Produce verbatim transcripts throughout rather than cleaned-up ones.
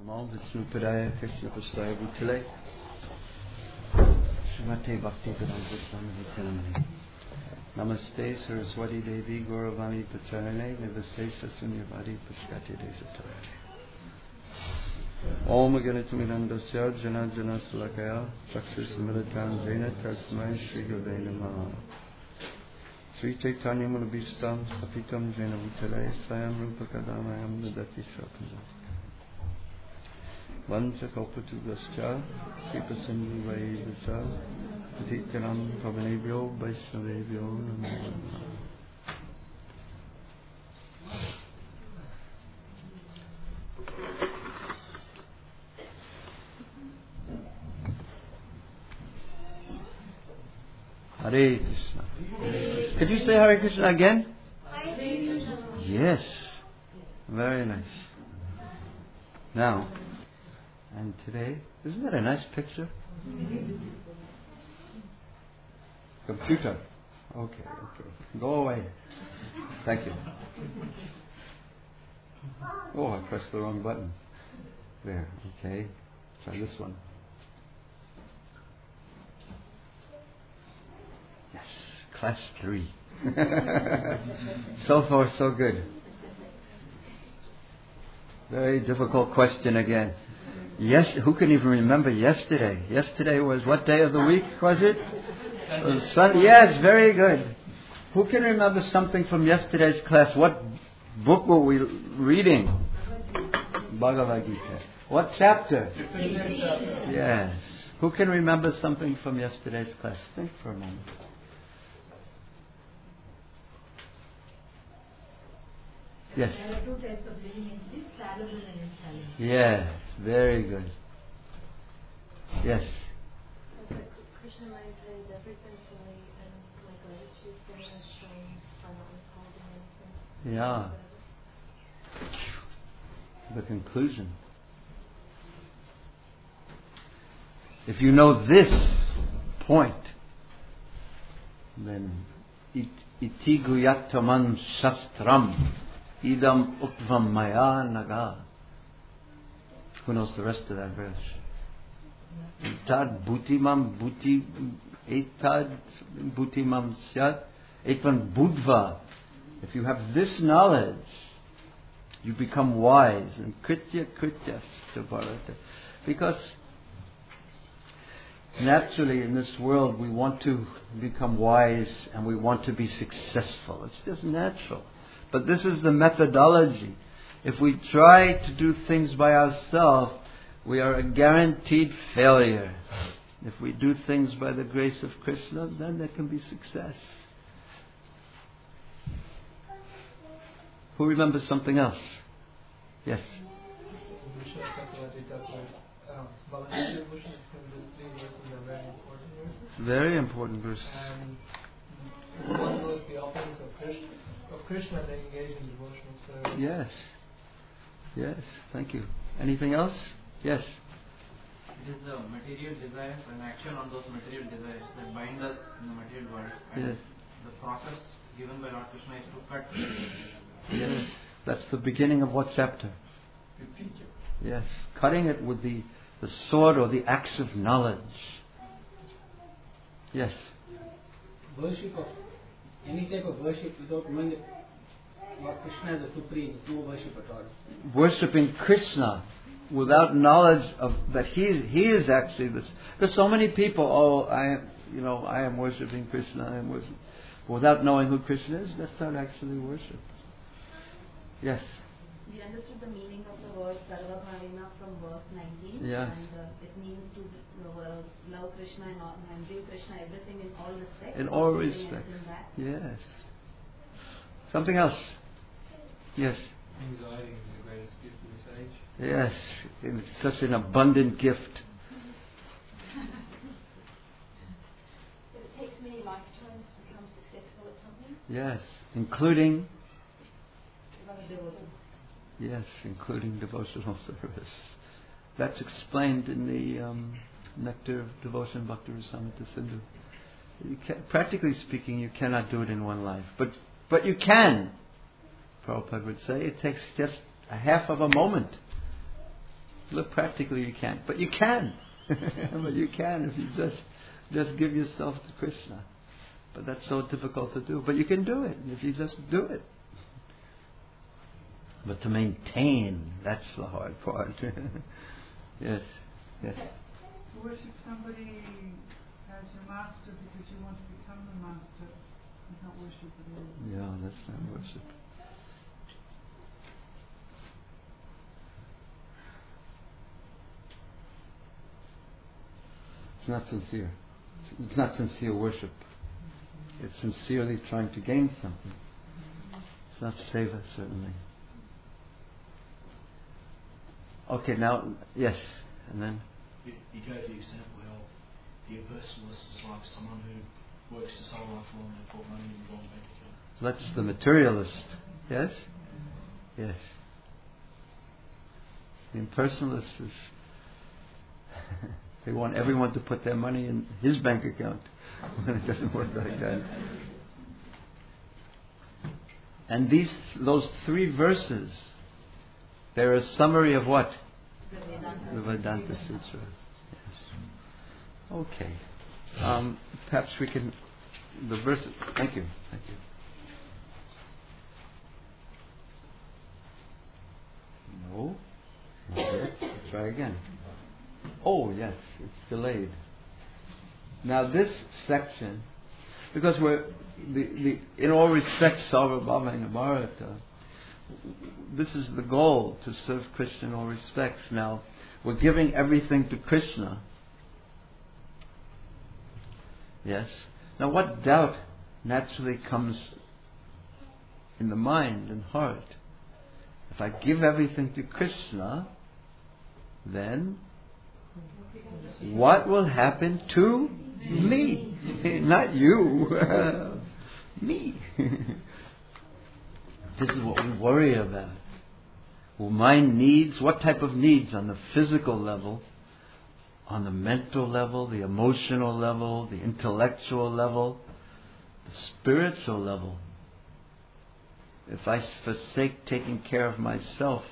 Namo Vishnupadaya Krishna Prasthaya Bhutale Srimate Bhakti Vedanta Swami Nityanamani Namaste Saraswati Devi Gauravani Pacharane Nivasesa Sunyavadi Pashkati Deshatarane Om Aganatamidandasya Jana Jana Salakaya Chakshus Militan Jena Tasmai Shri Gurve Namaha Sri Chaitanya Manabhistam Sapitam Jena Bhutale Swayam Rupa Kadamayam Nadati Shakam Vancha Kalpatugascha Kripa Sindhu Vaidascha Patitanam Pavanebhyo Vaishnavebhyo Namo Namaha. Hare Krishna. Could you say Hare Krishna again? Hare Krishna. Yes. Very nice. Now, and today, isn't that a nice picture? Computer. Okay, okay. Go away. Thank you. Oh, I pressed the wrong button. There, okay. Try this one. Yes, class three. So far, so good. Very difficult question again. Yes, who can even remember yesterday? Yesterday was what day of the week was it? Uh, Sunday. Yes, very good. Who can remember something from yesterday's class? What book were we reading? Bhagavad Gita. What chapter? Yes. Who can remember something from yesterday's class? Think for a moment. Yes. There are two types of living entities, fallible and infallible. Yes, very good. Yes. Krishna mind is everything to me, and my gratitude for him is shown by not withholding anything. Yeah. The conclusion. If you know this point, then iti guyataman shastram idam utvam maya naga. Who knows the rest of that verse? Etad bhutimam bhuti etad bhutimam syat etvan budva. If you have this knowledge, you become wise. And kritya kritya bharata. Because naturally in this world we want to become wise and we want to be successful. It's just natural. But this is the methodology. If we try to do things by ourselves, we are a guaranteed failure. If we do things by the grace of Krishna, then there can be success. Who remembers something else? Yes. Very important verse. And one was the offerings of Krishna, of Krishna they engage in devotional service. Yes. Yes. Thank you. Anything else? Yes. It is the material desires and action on those material desires that bind us in the material world. And Yes. the process given by Lord Krishna is to cut. Yes. That's the beginning of what chapter? Yes. Cutting it with the, the sword or the axe of knowledge. Yes. Worship of any type of worship without knowing that Lord Krishna is the supreme, is no worship at all. Worshipping Krishna without knowledge of that he he is actually this. There's so many people. Oh, I am, you know, I am worshipping Krishna. I am worshiping, without knowing who Krishna is. That's not actually worship. Yes. We understood the meaning of the word Sarva Bhavena from verse nineteen. Yes. And uh, it means to uh, love Krishna and, all, and give Krishna everything in all respect. In all respect. Yes. Something else. Yes. Anxiety is the greatest gift of this age. Yes. It's such an abundant gift. It takes many lifetimes to become successful at something. Yes. Including. Devotion. Yes, including devotional service. That's explained in the um, Nectar of Devotion, Bhakti Rasamrita Sindhu. You can, practically speaking, you cannot do it in one life, but but you can. Prabhupada would say it takes just a half of a moment Look, practically you can't, but you can. But you can if you just just give yourself to Krishna. But that's so difficult to do. But you can do it if you just do it. But to maintain, that's the hard part. Yes, yes. To worship somebody as your master because you want to become the master is not worship at all. Yeah, that's not worship. It's not sincere. It's not sincere worship. It's sincerely trying to gain something. It's not seva, certainly. Okay, now, yes, and then? You, you gave the example how the impersonalist is like someone who works his whole life long and put money in the wrong bank account. That's the materialist. Yes? Yes. The impersonalist is... they want everyone to put their money in his bank account. It doesn't work like that. And these, those three verses, they're a summary of what? The Vedanta Sutra. Yes. Okay. Um, perhaps we can... The verse... Thank you. Thank you. No. Not yet. Try again. Oh, yes. It's delayed. Now this section... Because we're... The, the, in all respects, Sarvabhauma Bharata, this is the goal, to serve Krishna in all respects. Now, we're giving everything to Krishna. Yes. Now, what doubt naturally comes in the mind and heart? If I give everything to Krishna, then what will happen to me? Not you. Me. This is what we worry about. Well, my needs, what type of needs? On the physical level, on the mental level, the emotional level, the intellectual level, the spiritual level. If I forsake taking care of myself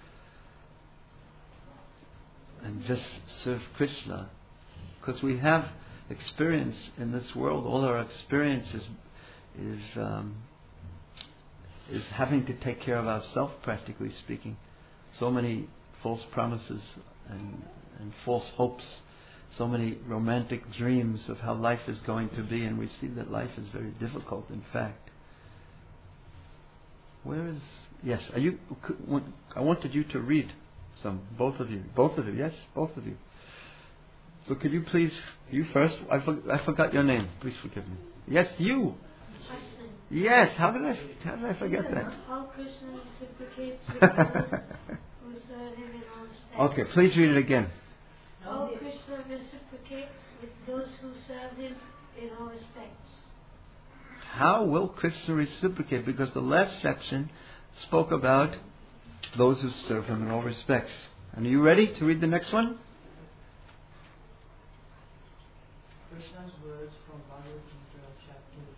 and just serve Krishna, because we have experience in this world, all our experience is, is um, is having to take care of ourselves, practically speaking. So many false promises and, and false hopes, so many romantic dreams of how life is going to be, and we see that life is very difficult, in fact. Where is... Yes, are you? I wanted you to read some, both of you. Both of you, yes? Both of you. So could you please, you first, I, for, I forgot your name, please forgive me. Yes, you! Yes, how did I how did I forget that? How Krishna reciprocates with those who serve him in all respects. Okay, please read it again. How Krishna reciprocates with those who serve him in all respects. How will Krishna reciprocate? Because the last section spoke about those who serve him in all respects. And are you ready to read the next one? Krishna's words from Bhagavad Gita chapters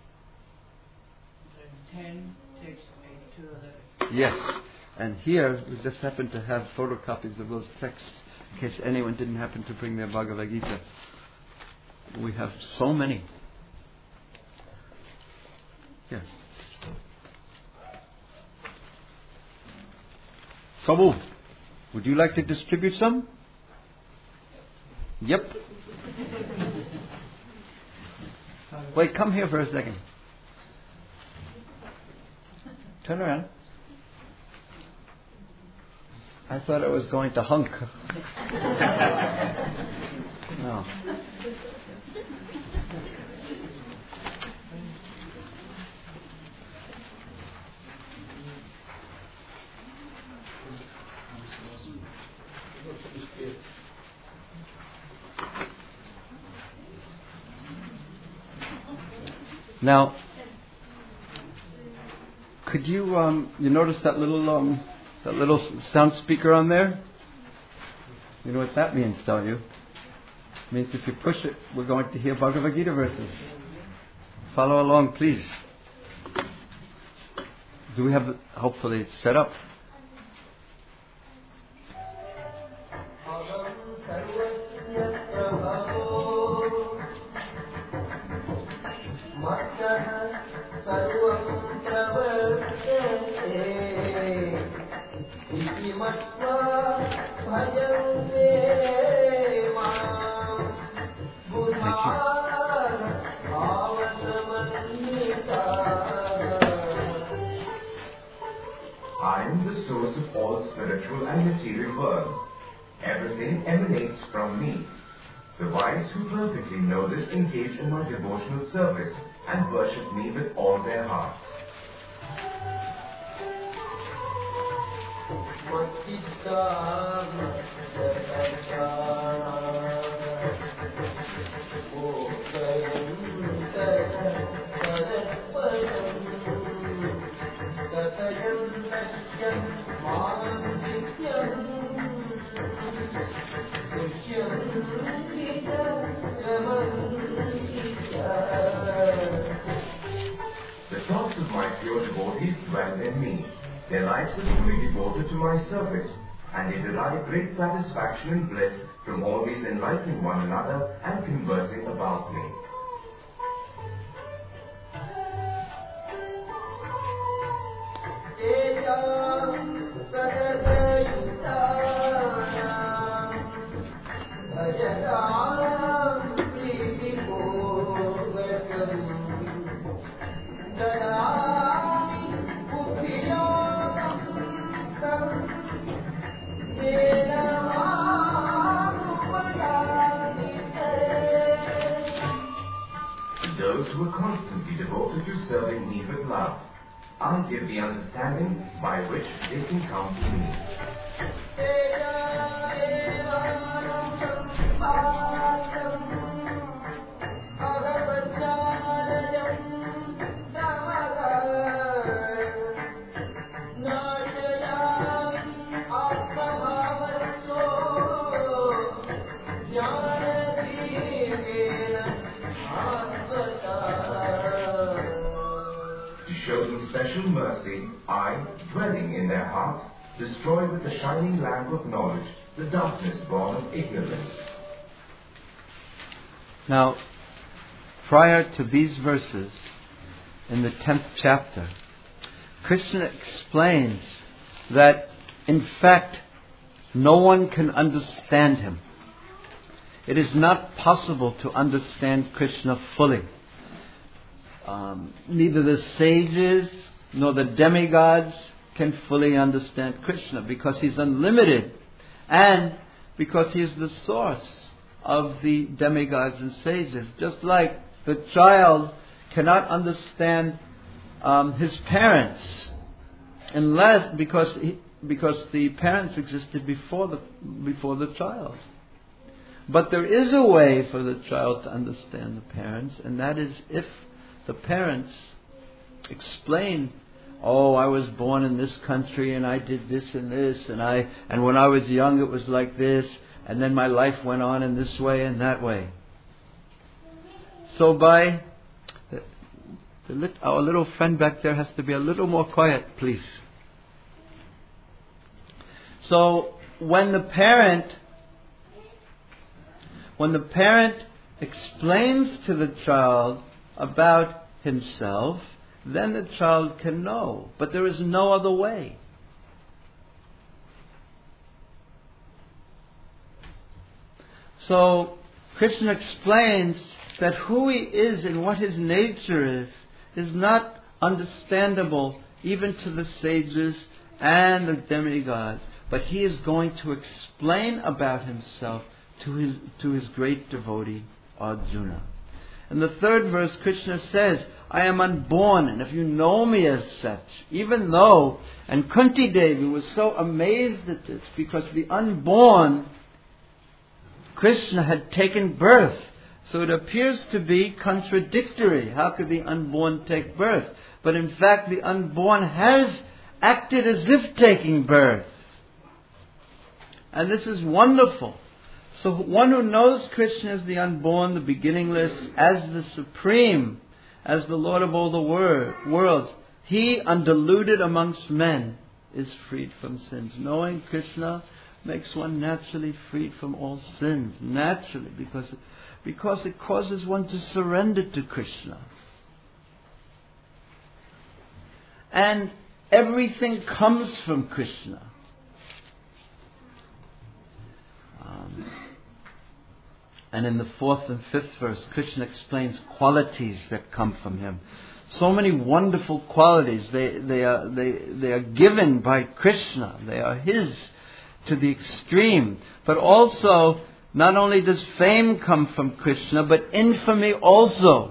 ten, text eight to eleven. Yes. And here we just happen to have photocopies of those texts in case anyone didn't happen to bring their Bhagavad Gita. We have so many. Yes. Prabhu, would you like to distribute some? Yep. Wait, come here for a second. Turn around. I thought I was going to hunk. No. Now, could you um, you notice that little um, that little sound speaker on there? You know what that means, don't you? It means if you push it, we're going to hear Bhagavad Gita verses. Follow along, please. Do we have? Hopefully, it's set up. I am the source of all spiritual and material worlds. Everything emanates from me. The wise who perfectly know this engage in my devotional service and worship me with all their hearts. The thoughts of my pure devotees dwell in me. Their lives are fully devoted to my service, and they derive great satisfaction and bliss from always enlightening one another and conversing about me. Those who are constantly devoted to serving me with love, I give the understanding by which they can come to me. Show them special mercy, I, dwelling in their hearts, destroy with the shining lamp of knowledge the darkness born of ignorance. Now, prior to these verses, in the tenth chapter, Krishna explains that, in fact, no one can understand him. It is not possible to understand Krishna fully. Um, neither the sages nor the demigods can fully understand Krishna because he's unlimited and because he is the source of the demigods and sages. Just like the child cannot understand um, his parents unless because he, because the parents existed before the before the child. But there is a way for the child to understand the parents, and that is if the parents explain, oh, I was born in this country and I did this and this and I and when I was young it was like this and then my life went on in this way and that way. So by the, the lit, our little friend back there has to be a little more quiet, please. So when the parent when the parent explains to the child about himself, then the child can know. But there is no other way. So Krishna explains that who he is and what his nature is is not understandable even to the sages and the demigods. But he is going to explain about himself to his to his great devotee Arjuna. In the third verse, Krishna says, I am unborn, and if you know me as such, even though, and Kunti Devi was so amazed at this, because the unborn, Krishna had taken birth. So it appears to be contradictory. How could the unborn take birth? But in fact, the unborn has acted as if taking birth. And this is wonderful. So one who knows Krishna as the unborn, the beginningless, as the supreme, as the Lord of all the wor- worlds, he, undiluted amongst men, is freed from sins. Knowing Krishna makes one naturally freed from all sins. Naturally, because, because it causes one to surrender to Krishna. And everything comes from Krishna. And in the fourth and fifth verse, Krishna explains qualities that come from Him. So many wonderful qualities. They, they, are, they, they are given by Krishna. They are His to the extreme. But also, not only does fame come from Krishna, but infamy also.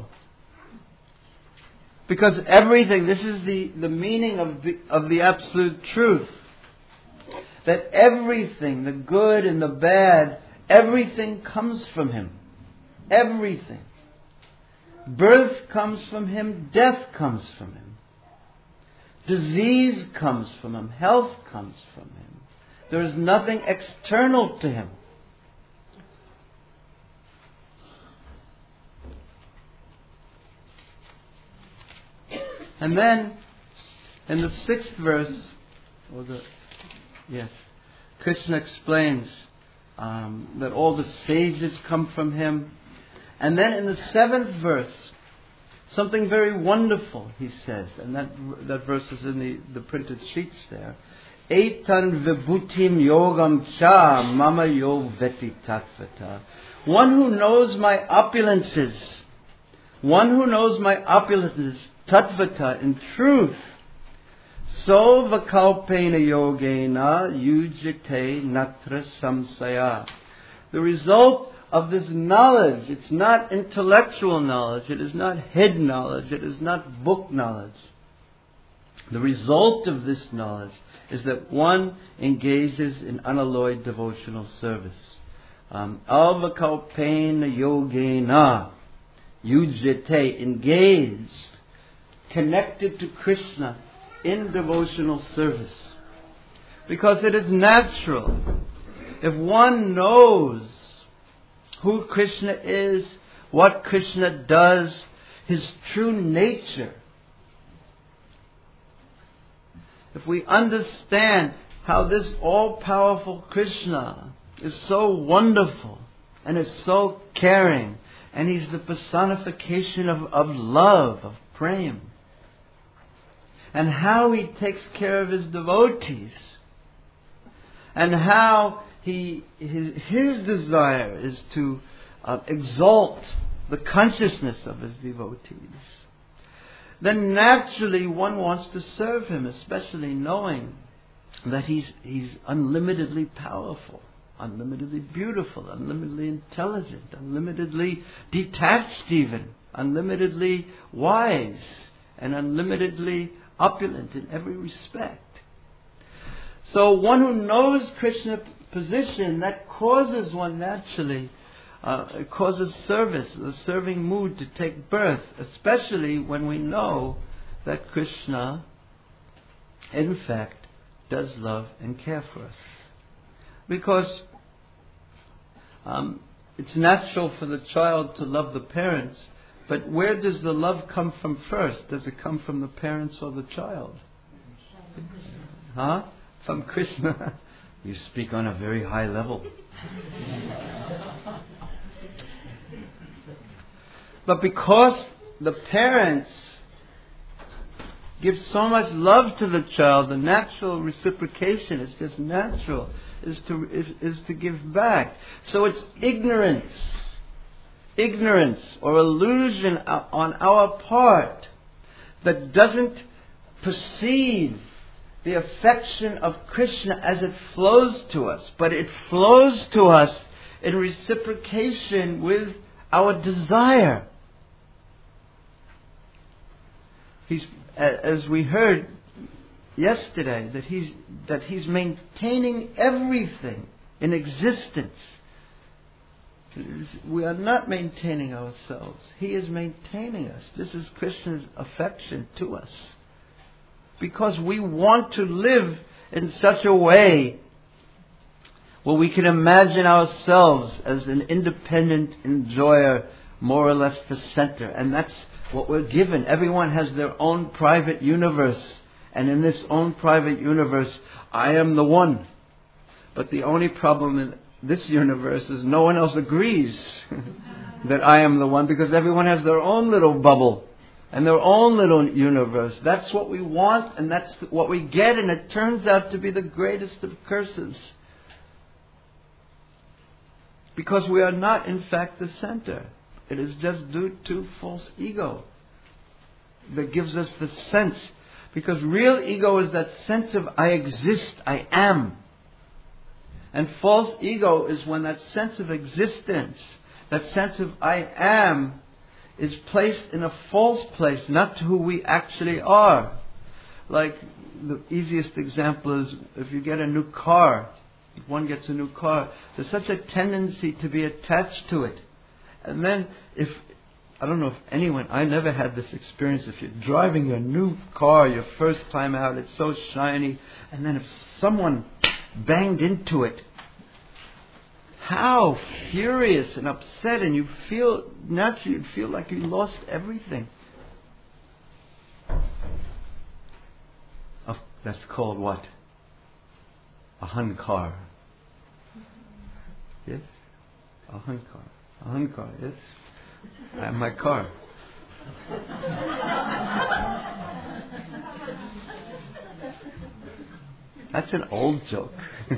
Because everything, this is the, the meaning of the, of the absolute truth. That everything, the good and the bad, everything comes from Him. Everything. Birth comes from Him, death comes from Him. Disease comes from Him, health comes from Him. There is nothing external to Him. And then, in the sixth verse, or the, yes, Krishna explains um, that all the sages come from Him. And then in the seventh verse, something very wonderful, he says, and that that verse is in the, the printed sheets there. Etan vibhutim yogam cha mama yo veti tatvata. One who knows my opulences, one who knows my opulences, tatvata, in truth, so vakalpena yogena yujite natra samsaya. The result of this knowledge, it's not intellectual knowledge, it is not head knowledge, it is not book knowledge. The result of this knowledge is that one engages in unalloyed devotional service. Um, Avakalpena yogena yujite, engaged, connected to Krishna in devotional service. Because it is natural. If one knows who Krishna is, what Krishna does, His true nature, if we understand how this all-powerful Krishna is so wonderful and is so caring, and He's the personification of, of love, of prema, and how He takes care of His devotees, and how he his, his desire is to uh, exalt the consciousness of His devotees, then naturally one wants to serve Him, especially knowing that He's He's unlimitedly powerful, unlimitedly beautiful, unlimitedly intelligent, unlimitedly detached even, unlimitedly wise, and unlimitedly opulent in every respect. So one who knows Krishna's position, that causes one naturally, uh, it causes service, the serving mood to take birth, especially when we know that Krishna, in fact, does love and care for us. Because um, it's natural for the child to love the parents, but where does the love come from first? Does it come from the parents or the child? Huh? From Krishna. You speak on a very high level. But because the parents give so much love to the child, the natural reciprocation is just natural, is to is, is to give back. So it's ignorance, ignorance or illusion on our part that doesn't perceive the affection of Krishna as it flows to us, but it flows to us in reciprocation with our desire. He's, as we heard yesterday, that he's that he's maintaining everything in existence. We are not maintaining ourselves. He is maintaining us. This is Krishna's affection to us. Because we want to live in such a way where we can imagine ourselves as an independent enjoyer, more or less the center. And that's what we're given. Everyone has their own private universe. And in this own private universe, I am the one. But the only problem in this universe is no one else agrees that I am the one, because everyone has their own little bubble and their own little universe. That's what we want, and that's what we get, and it turns out to be the greatest of curses. Because we are not in fact the center. It is just due to false ego that gives us the sense. Because real ego is that sense of I exist, I am. And false ego is when that sense of existence, that sense of I am, is placed in a false place, not to who we actually are. Like the easiest example is if you get a new car, if one gets a new car, there's such a tendency to be attached to it. And then if, I don't know if anyone, I never had this experience, if you're driving your new car, your first time out, it's so shiny, and then if someone banged into it, how furious and upset, and you feel, naturally you feel like you lost everything. Oh, that's called what? Ahankar. Yes? Ahankar. Ahankar, yes? I have my car. That's an old joke.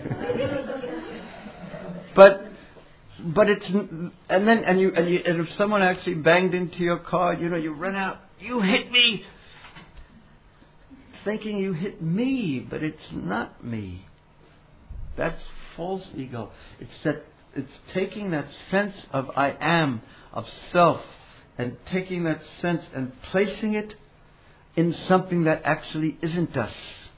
but but it's and then and you and you and if someone actually banged into your car, you know, you run out, you hit me, thinking you hit me, but it's not me. That's false ego. It's that it's taking that sense of I am, of self, and taking that sense and placing it in something that actually isn't us.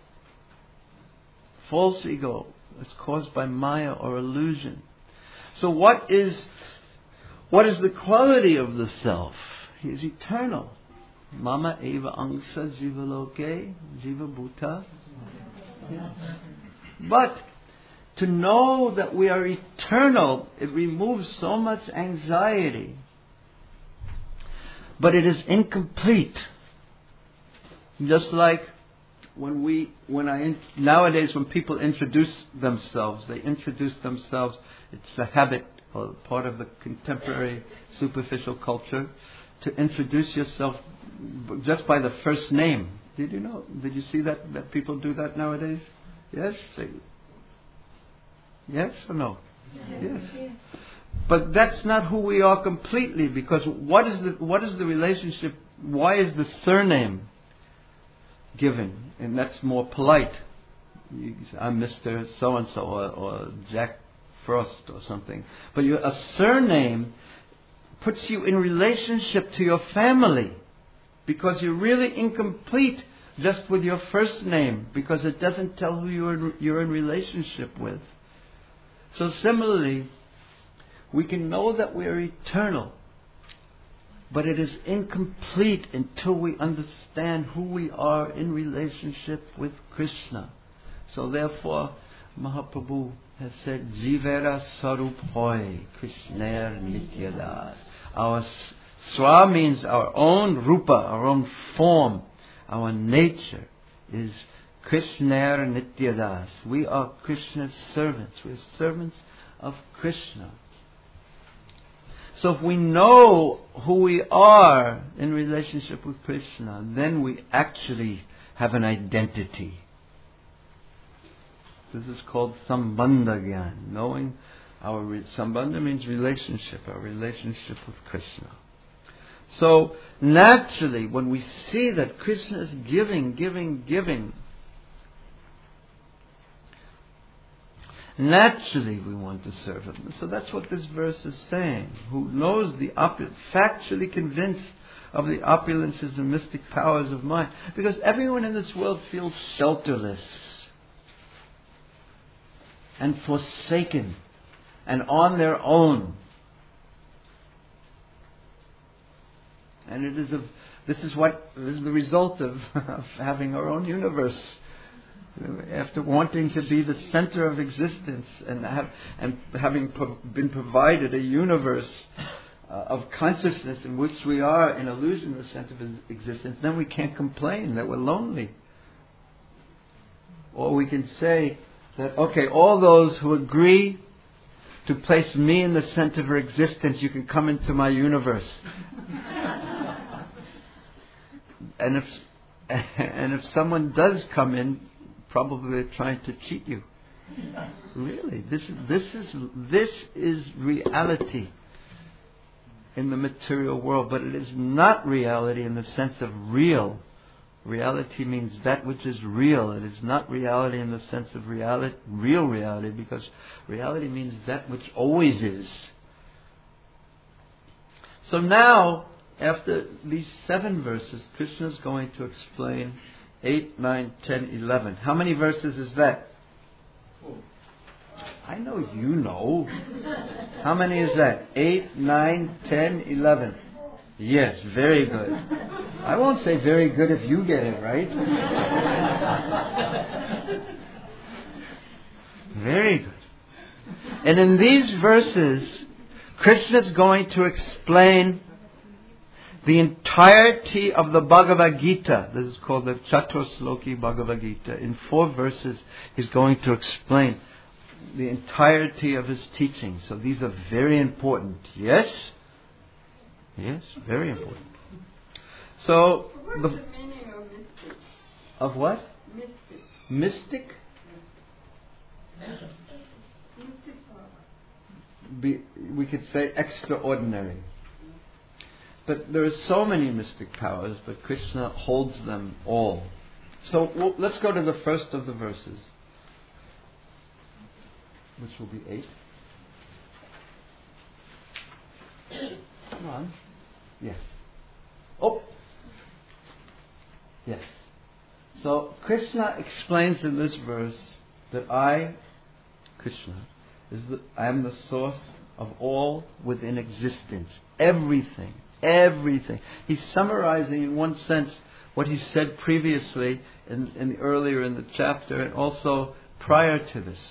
False ego is caused by Maya or illusion. So what is what is the quality of the self? He is eternal. Mama eva angsa jiva loke jiva bhuta. Yes. But to know that we are eternal, it removes so much anxiety. But it is incomplete. Just like when we, when I, nowadays when people introduce themselves, they introduce themselves, it's the habit, or part of the contemporary superficial culture, to introduce yourself just by the first name. Did you know? Did you see that, that people do that nowadays? Yes? Yes or no? Yes. But that's not who we are completely, because what is the what is the relationship? Why is the surname given? And that's more polite. You say, I'm Mister So-and-so or, or Jack Frost or something. But you, a surname puts you in relationship to your family, because you're really incomplete just with your first name, because it doesn't tell who you're, you're in relationship with. So similarly, we can know that we are eternal, but it is incomplete until we understand who we are in relationship with Krishna. So therefore, Mahaprabhu has said, Jivera Sarup Hoy, Krishnair Nityadas. Our Swa means our own Rupa, our own form, our nature is Krishnair Nityadas. We are Krishna's servants. We are servants of Krishna. So if we know who we are in relationship with Krishna, then we actually have an identity. This is called Sambandha Gyan. Knowing our re- Sambandha means relationship, our relationship with Krishna. So naturally, when we see that Krishna is giving, giving, giving, naturally we want to serve Him. So that's what this verse is saying. Who knows the opulence, factually convinced of the opulences and mystic powers of mind. Because everyone in this world feels shelterless and forsaken and on their own. And it is a, this is what this is the result of, of having our own universe. After wanting to be the center of existence and have, and having pro- been provided a universe uh, of consciousness in which we are in illusion the center of existence, then we can't complain that we're lonely. Or we can say that, okay, all those who agree to place me in the center of existence, you can come into my universe. and if and if someone does come in, probably they're trying to cheat you. Really, this this is this is reality in the material world, but it is not reality in the sense of real. Reality means that which is real. It is not reality in the sense of reality, real reality, because reality means that which always is. So now, after these seven verses, Krishna is going to explain eight, nine, ten, eleven. How many verses is that? I know you know. How many is that? eight, nine, ten, eleven. Yes, very good. I won't say very good if you get it right. Very good. And in these verses, Krishna is going to explain the entirety of the Bhagavad Gita. This is called the Chatusloki Bhagavad Gita. In four verses, he's going to explain the entirety of his teaching. So these are very important. Yes? Yes, very important. So, what's the, the meaning of mystic? Of what? Mystic. Mystic? Mystic power. Be, we could say extraordinary. But there are so many mystic powers, but Krishna holds them all. So well, let's go to the first of the verses, which will be eight. Come on. Yes. Oh. Yes. So Krishna explains in this verse that I, Krishna, is the, I am the source of all within existence. Everything. Everything. He's summarizing in one sense what he said previously in, in earlier in the chapter and also prior to this.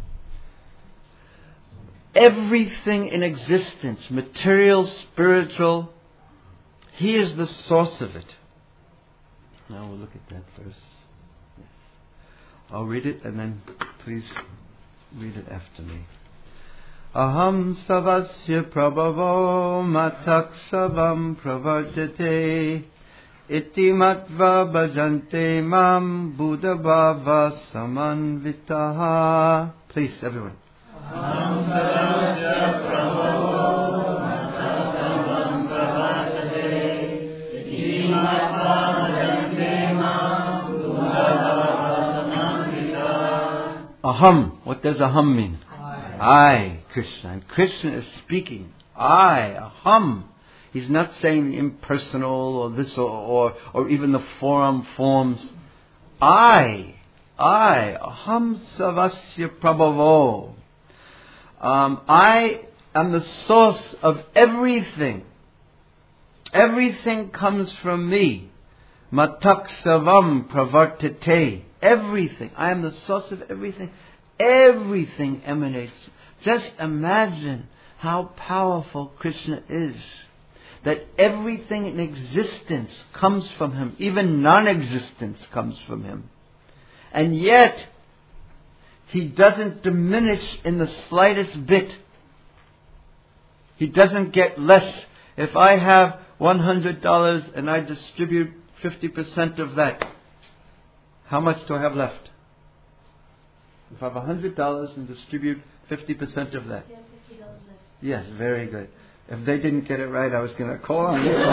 Everything in existence, material, spiritual, he is the source of it. Now we'll look at that first. Yes. I'll read it and then please read it after me. Aham savasya prabhavo matak savam pravartate iti matva bhajante mam buddha bhava samanvitaha. Please, everyone. Aham savasya prabhavo matak savam pravartate iti matva bhajante mam buddha bhava samanvitaha. Aham. What does aham mean? I, Krishna. And Krishna is speaking. I, aham. He's not saying the impersonal or this or, or, or even the form forms. I, I, aham savasya prabhavo. Um, I am the source of everything. Everything comes from me. Matak savam pravartate. Everything. I am the source of everything. Everything emanates. Just imagine how powerful Krishna is. That everything in existence comes from him. Even non-existence comes from him. And yet, he doesn't diminish in the slightest bit. He doesn't get less. If I have one hundred dollars and I distribute fifty percent of that, how much do I have left? If I have one hundred dollars and distribute fifty percent of that. You have fifty dollars left. Yes, very good. If they didn't get it right, I was going to call on you.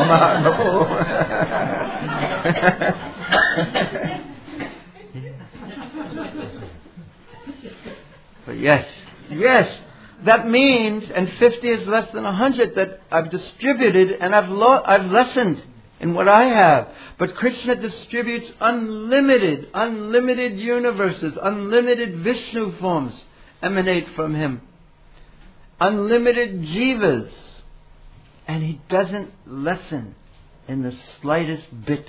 But yes, yes, that means, and fifty is less than one hundred, that I've distributed and I've, lo- I've lessened in what I have. But Krishna distributes unlimited, unlimited universes, unlimited Vishnu forms emanate from him. Unlimited jivas. And he doesn't lessen in the slightest bit.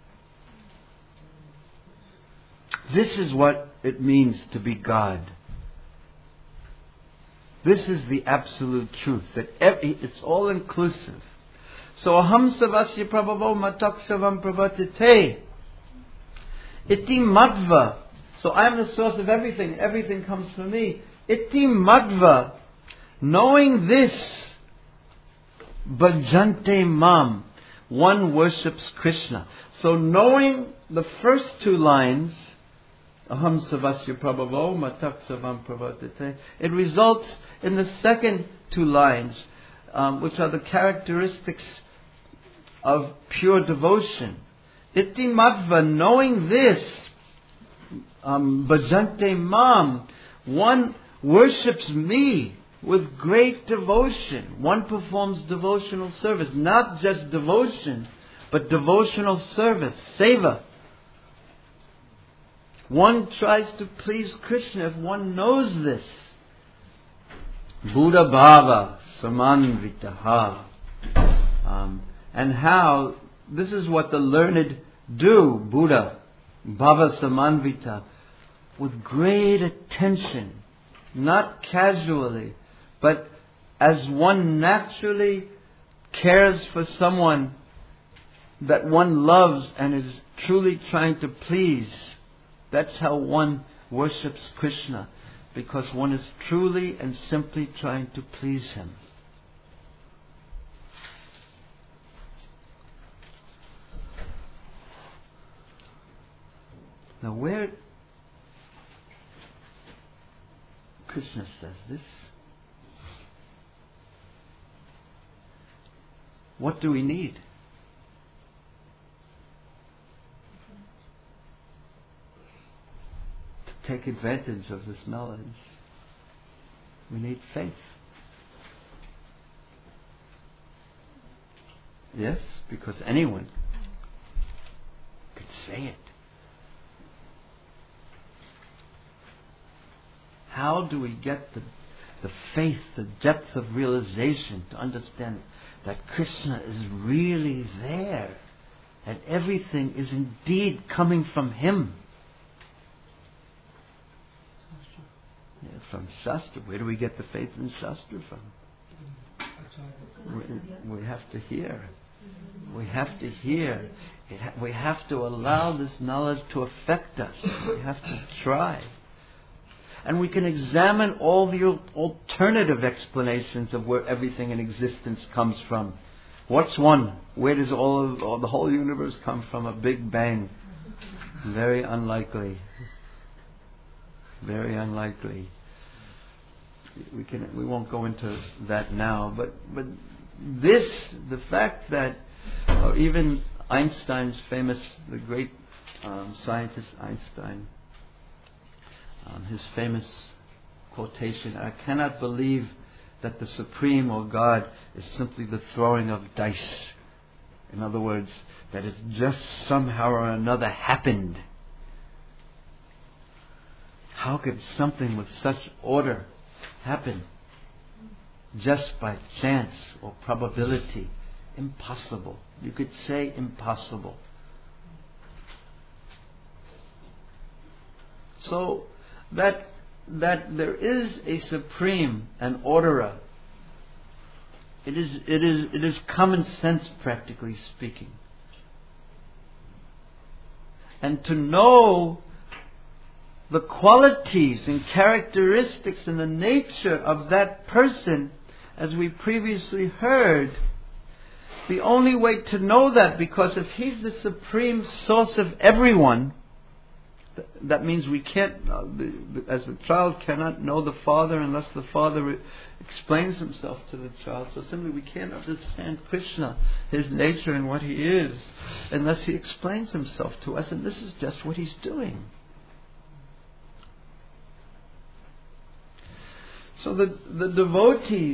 This is what it means to be God. This is the absolute truth. That every, it's all inclusive. So aham savasya prabhavo matak savam pravartate iti madva. So I am the source of everything. Everything comes from me. Iti madva. Knowing this, bhajante mam. One worships Krishna. So knowing the first two lines Aham savasya prabhavo matak savam pravartate. It results in the second two lines, um, which are the characteristics of pure devotion. Iti madva, knowing this, um, bhajante mam, one worships me with great devotion. One performs devotional service, not just devotion, but devotional service, seva. One tries to please Krishna if one knows this. Buddha bhava samanvitaha. Um, and how, this is what the learned do, Buddha, bhava samanvita, with great attention, not casually, but as one naturally cares for someone that one loves and is truly trying to please. That's how one worships Krishna, because one is truly and simply trying to please Him. Now where Krishna says this, what do we need? To take advantage of this knowledge, we need faith. Yes, because anyone could say it. How do we get the, the faith, the depth of realization to understand that Krishna is really there and everything is indeed coming from Him? Yeah, from Shastra. Where do we get the faith in Shastra from? We, we have to hear. We have to hear. It ha- we have to allow this knowledge to affect us. We have to try. And we can examine all the alternative explanations of where everything in existence comes from. What's one? Where does all of all, the whole universe come from? A big bang. Very unlikely. Very unlikely. We can we won't go into that now, but but this, the fact that uh, even Einstein's famous, the great um, scientist Einstein, um, his famous quotation, "I cannot believe that the Supreme or God is simply the throwing of dice." In other words, that it just somehow or another happened. How could something with such order happen just by chance or probability? Impossible. You could say impossible. So that that there is a supreme, an orderer. It is it is it is common sense, practically speaking. And to know the qualities and characteristics and the nature of that person, as we previously heard, the only way to know that, because if He's the supreme source of everyone, th- that means we can't, uh, the, the, as a child cannot know the Father unless the Father re- explains Himself to the child. So simply we can't understand Krishna, His nature and what He is, unless He explains Himself to us, and this is just what He's doing. So the, the devotees,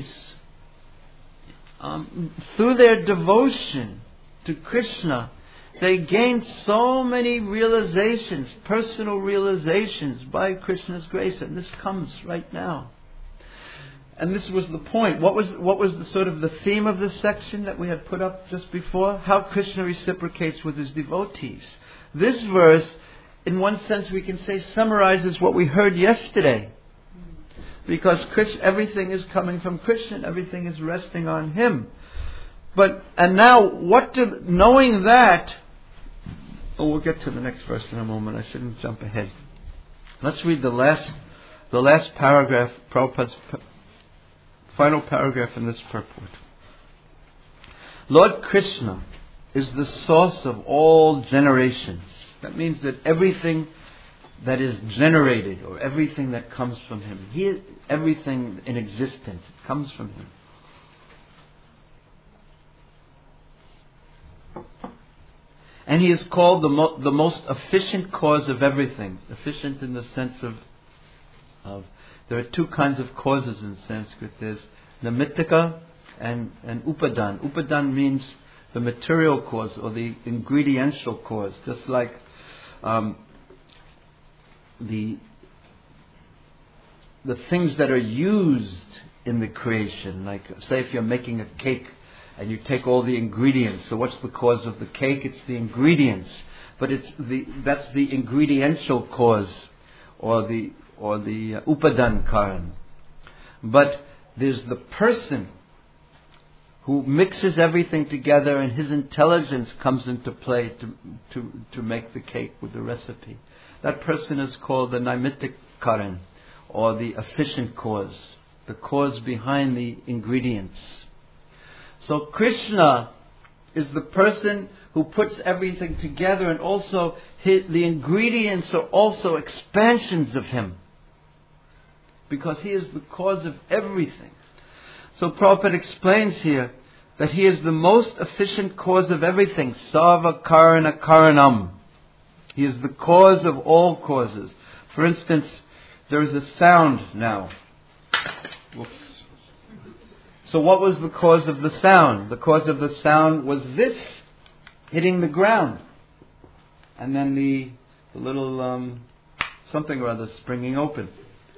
um, through their devotion to Krishna, they gained so many realizations, personal realizations by Krishna's grace, and this comes right now. And this was the point. What was what was the sort of the theme of this section that we had put up just before? How Krishna reciprocates with His devotees. This verse, in one sense, we can say summarizes what we heard yesterday. Because Krishna, everything is coming from Krishna, everything is resting on Him. But and now, what do, knowing that, oh, we'll get to the next verse in a moment. I shouldn't jump ahead. Let's read the last, the last paragraph, Prabhupada's p- final paragraph in this purport. Lord Krishna is the source of all generations. That means that everything that is generated, or everything that comes from Him. He is everything in existence. It comes from Him. And He is called the, mo- the most efficient cause of everything. Efficient in the sense of, of there are two kinds of causes in Sanskrit. There's Nimittaka and, and Upadan. Upadan means the material cause or the ingrediential cause. Just like um, the the things that are used in the creation. Like, say if you're making a cake and you take all the ingredients. So what's the cause of the cake? It's the ingredients. But it's the that's the ingrediential cause, or the or the uh, upadan karan. But there's the person who mixes everything together, and his intelligence comes into play to to to make the cake with the recipe. That person is called the naimittik karan, or the efficient cause, the cause behind the ingredients. So Krishna is the person who puts everything together, and also his, the ingredients are also expansions of Him, because He is the cause of everything. So Prabhupada explains here that He is the most efficient cause of everything. Sarva karana karanam. He is the cause of all causes. For instance, there is a sound now. Whoops. So what was the cause of the sound? The cause of the sound was this hitting the ground. And then the, the little um, something or other springing open.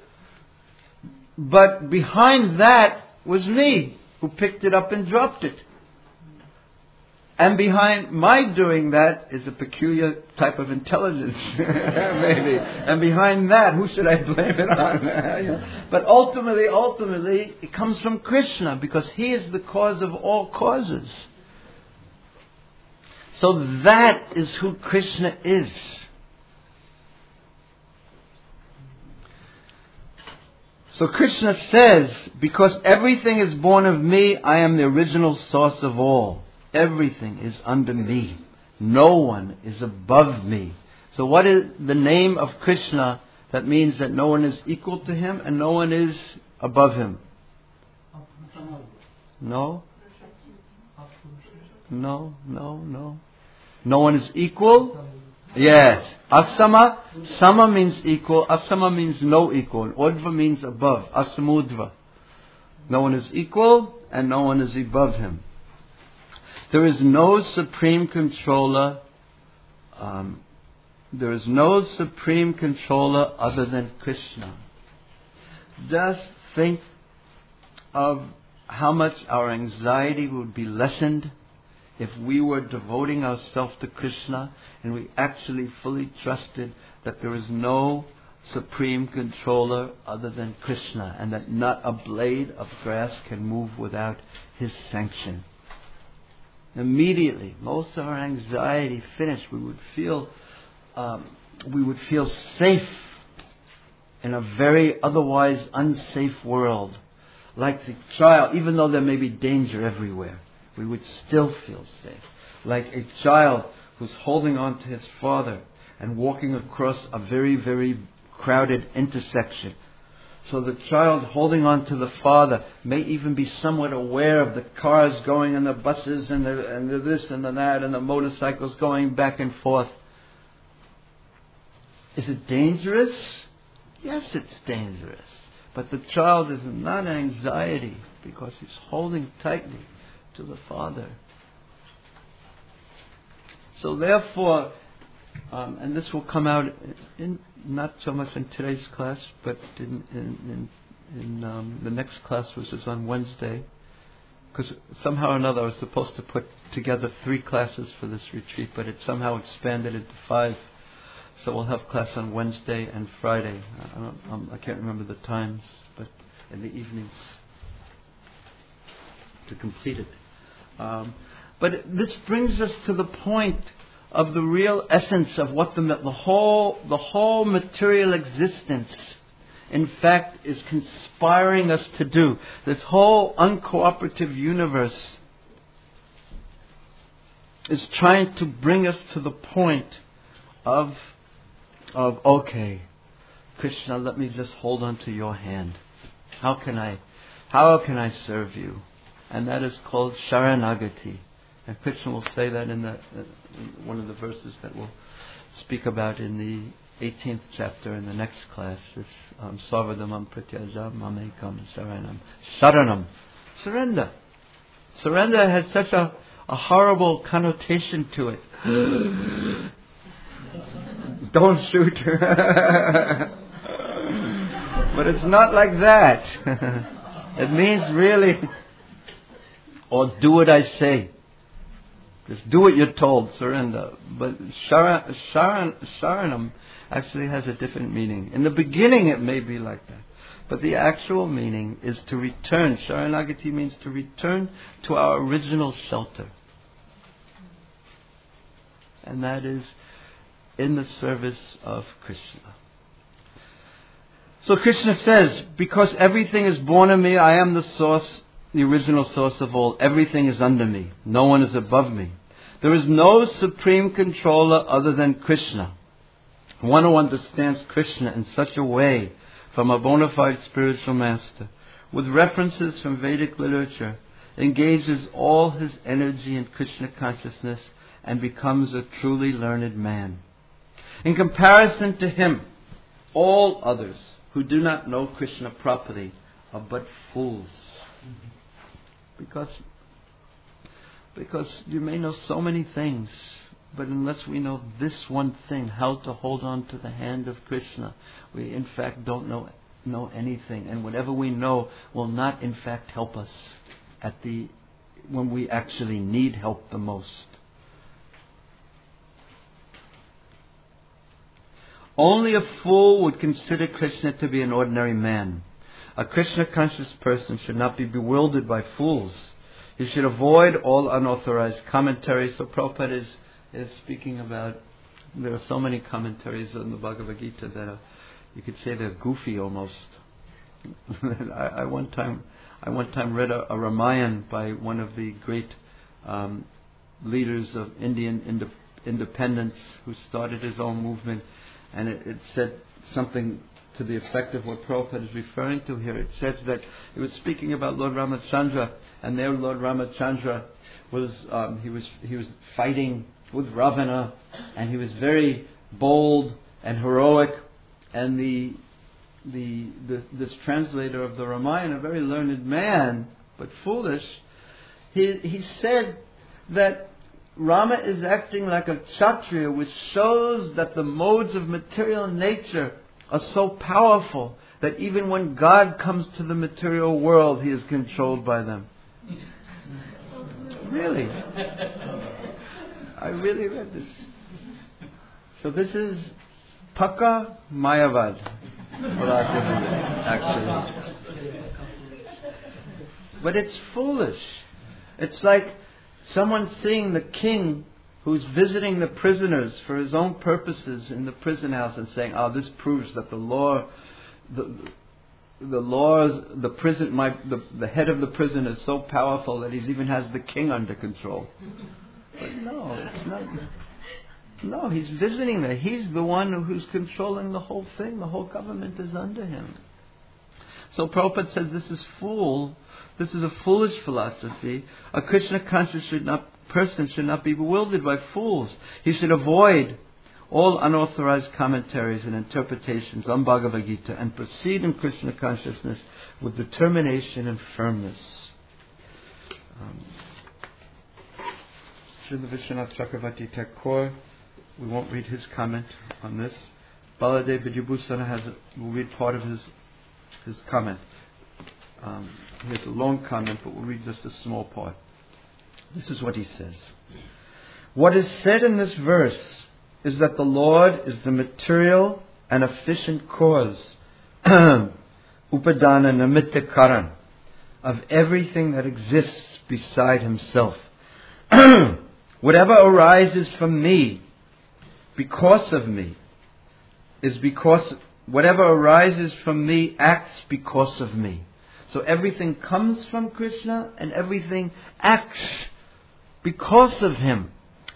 But behind that was me, who picked it up and dropped it. And behind my doing that is a peculiar type of intelligence, maybe. And behind that, who should I blame it on? But ultimately, ultimately, it comes from Krishna, because He is the cause of all causes. So that is who Krishna is. So Krishna says, because everything is born of me, I am the original source of all. Everything is under me. No one is above me. So what is the name of Krishna that means that no one is equal to Him and no one is above Him? No? No, no, no. No one is equal? Yes. Asama. Sama means equal. Asama means no equal. And Udva means above. Asamudva. No one is equal and no one is above Him. There is no supreme controller. Um, there is no supreme controller other than Krishna. Just think of how much our anxiety would be lessened if we were devoting ourselves to Krishna and we actually fully trusted that there is no supreme controller other than Krishna, and that not a blade of grass can move without His sanction. Immediately, most of our anxiety finished. We would feel, um, we would feel safe in a very otherwise unsafe world. Like the child, even though there may be danger everywhere, we would still feel safe. Like a child who's holding on to his father and walking across a very, very crowded intersection. So the child holding on to the father may even be somewhat aware of the cars going and the buses and the, and the this and the that and the motorcycles going back and forth. Is it dangerous? Yes, it's dangerous. But the child is not in anxiety because he's holding tightly to the father. So therefore, um, and this will come out in, not so much in today's class, but in, in, in, in um, the next class, which is on Wednesday. Because somehow or another I was supposed to put together three classes for this retreat, but it somehow expanded into five. So we'll have class on Wednesday and Friday. I, don't, um, I can't remember the times, but in the evenings to complete it. Um, but this brings us to the point of the real essence of what the the whole the whole material existence, in fact, is conspiring us to do. This whole uncooperative universe is trying to bring us to the point of of, okay, Krishna, let me just hold on to your hand. How can I, how can I serve you? And that is called Sharanagati. And Krishna will say that in, the, in one of the verses that we'll speak about in the eighteenth chapter in the next class. It's um, Sarvadamam Pratyaja Mamekam Saranam. Saranam. Surrender. Surrender has such a, a horrible connotation to it. Don't shoot. But it's not like that. It means really, or do what I say. Just do what you're told, surrender. But sharan, sharan, sharanam actually has a different meaning. In the beginning it may be like that. But the actual meaning is to return. Sharanagati means to return to our original shelter. And that is in the service of Krishna. So Krishna says, because everything is born of me, I am the source, the original source of all. Everything is under me. No one is above me. There is no supreme controller other than Krishna. One who understands Krishna in such a way from a bona fide spiritual master, with references from Vedic literature, engages all his energy in Krishna consciousness and becomes a truly learned man. In comparison to him, all others who do not know Krishna properly are but fools. Because, because you may know so many things, but unless we know this one thing, how to hold on to the hand of Krishna, we in fact don't know know anything. And whatever we know will not in fact help us at the when we actually need help the most. Only a fool would consider Krishna to be an ordinary man. A Krishna-conscious person should not be bewildered by fools. He should avoid all unauthorized commentaries. So Prabhupada is, is speaking about, there are so many commentaries on the Bhagavad Gita that are, you could say they're goofy almost. I, I one time I one time read a, a Ramayana by one of the great um, leaders of Indian ind- independence who started his own movement. And it, it said something to the effect of what Prabhupada is referring to here. It says that it was speaking about Lord Ramachandra, and there Lord Ramachandra was um, he was he was fighting with Ravana, and he was very bold and heroic. And the the, the this translator of the Ramayana, a very learned man but foolish, he he said that Rama is acting like a Kshatriya, which shows that the modes of material nature are so powerful that even when God comes to the material world, he is controlled by them. Really? I really read this. So this is Paka Mayavad philosophy, actually. But it's foolish. It's like someone seeing the king who's visiting the prisoners for his own purposes in the prison house and saying, "Oh, this proves that the law, the the laws, the prison, my the, the head of the prison is so powerful that he even has the king under control." But no, it's not. No, he's visiting there. He's the one who's controlling the whole thing. The whole government is under him. So Prabhupada says this is fool. This is a foolish philosophy. A Krishna conscious should not, person should not be bewildered by fools. He should avoid all unauthorized commentaries and interpretations on Bhagavad Gita and proceed in Krishna consciousness with determination and firmness. Um, Srila Vishwanath Chakravarti Thakur, we won't read his comment on this. Baladev Vidyabhusana has a, we'll read part of his his comment. Um, he has a long comment, but we'll read just a small part. This is what he says. What is said in this verse is that the Lord is the material and efficient cause, upadana namitta karan, of everything that exists beside himself. Whatever arises from me, because of me, is because whatever arises from me acts because of me. So everything comes from Krishna and everything acts because of him.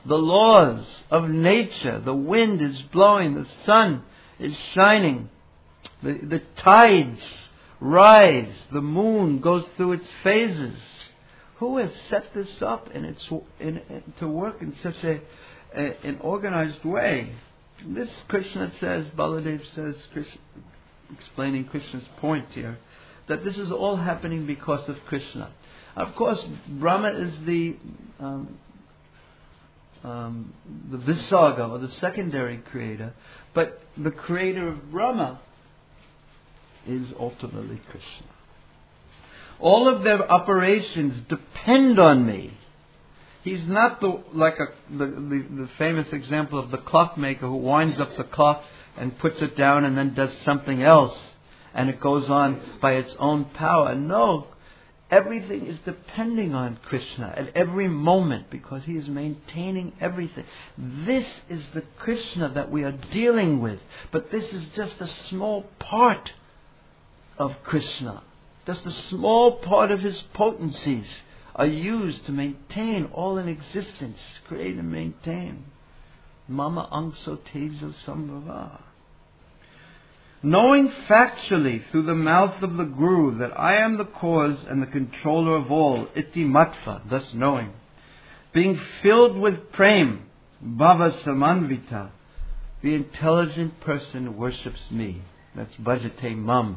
the laws of nature. The wind is blowing, the sun is shining, the, the tides rise, the moon goes through its phases. Who has set this up in its, in, in, to work in such a, a an organized way? This Krishna says, Baladev says, Krishna, explaining Krishna's point here, that this is all happening because of Krishna. Of course, Brahma is the um, um, the Visarga, or the secondary creator, but the creator of Brahma is ultimately Krishna. All of their operations depend on me. He's not the like a, the, the the famous example of the clockmaker who winds up the clock and puts it down and then does something else, and it goes on by its own power. No, everything is depending on Krishna at every moment because He is maintaining everything. This is the Krishna that we are dealing with, but this is just a small part of Krishna. Just a small part of His potencies are used to maintain all in existence, create and maintain. Mama angso teja sambhava. Knowing factually through the mouth of the Guru that I am the cause and the controller of all, iti matva, thus knowing. Being filled with prem, bhava samanvita, the intelligent person worships me. That's bhajate mam.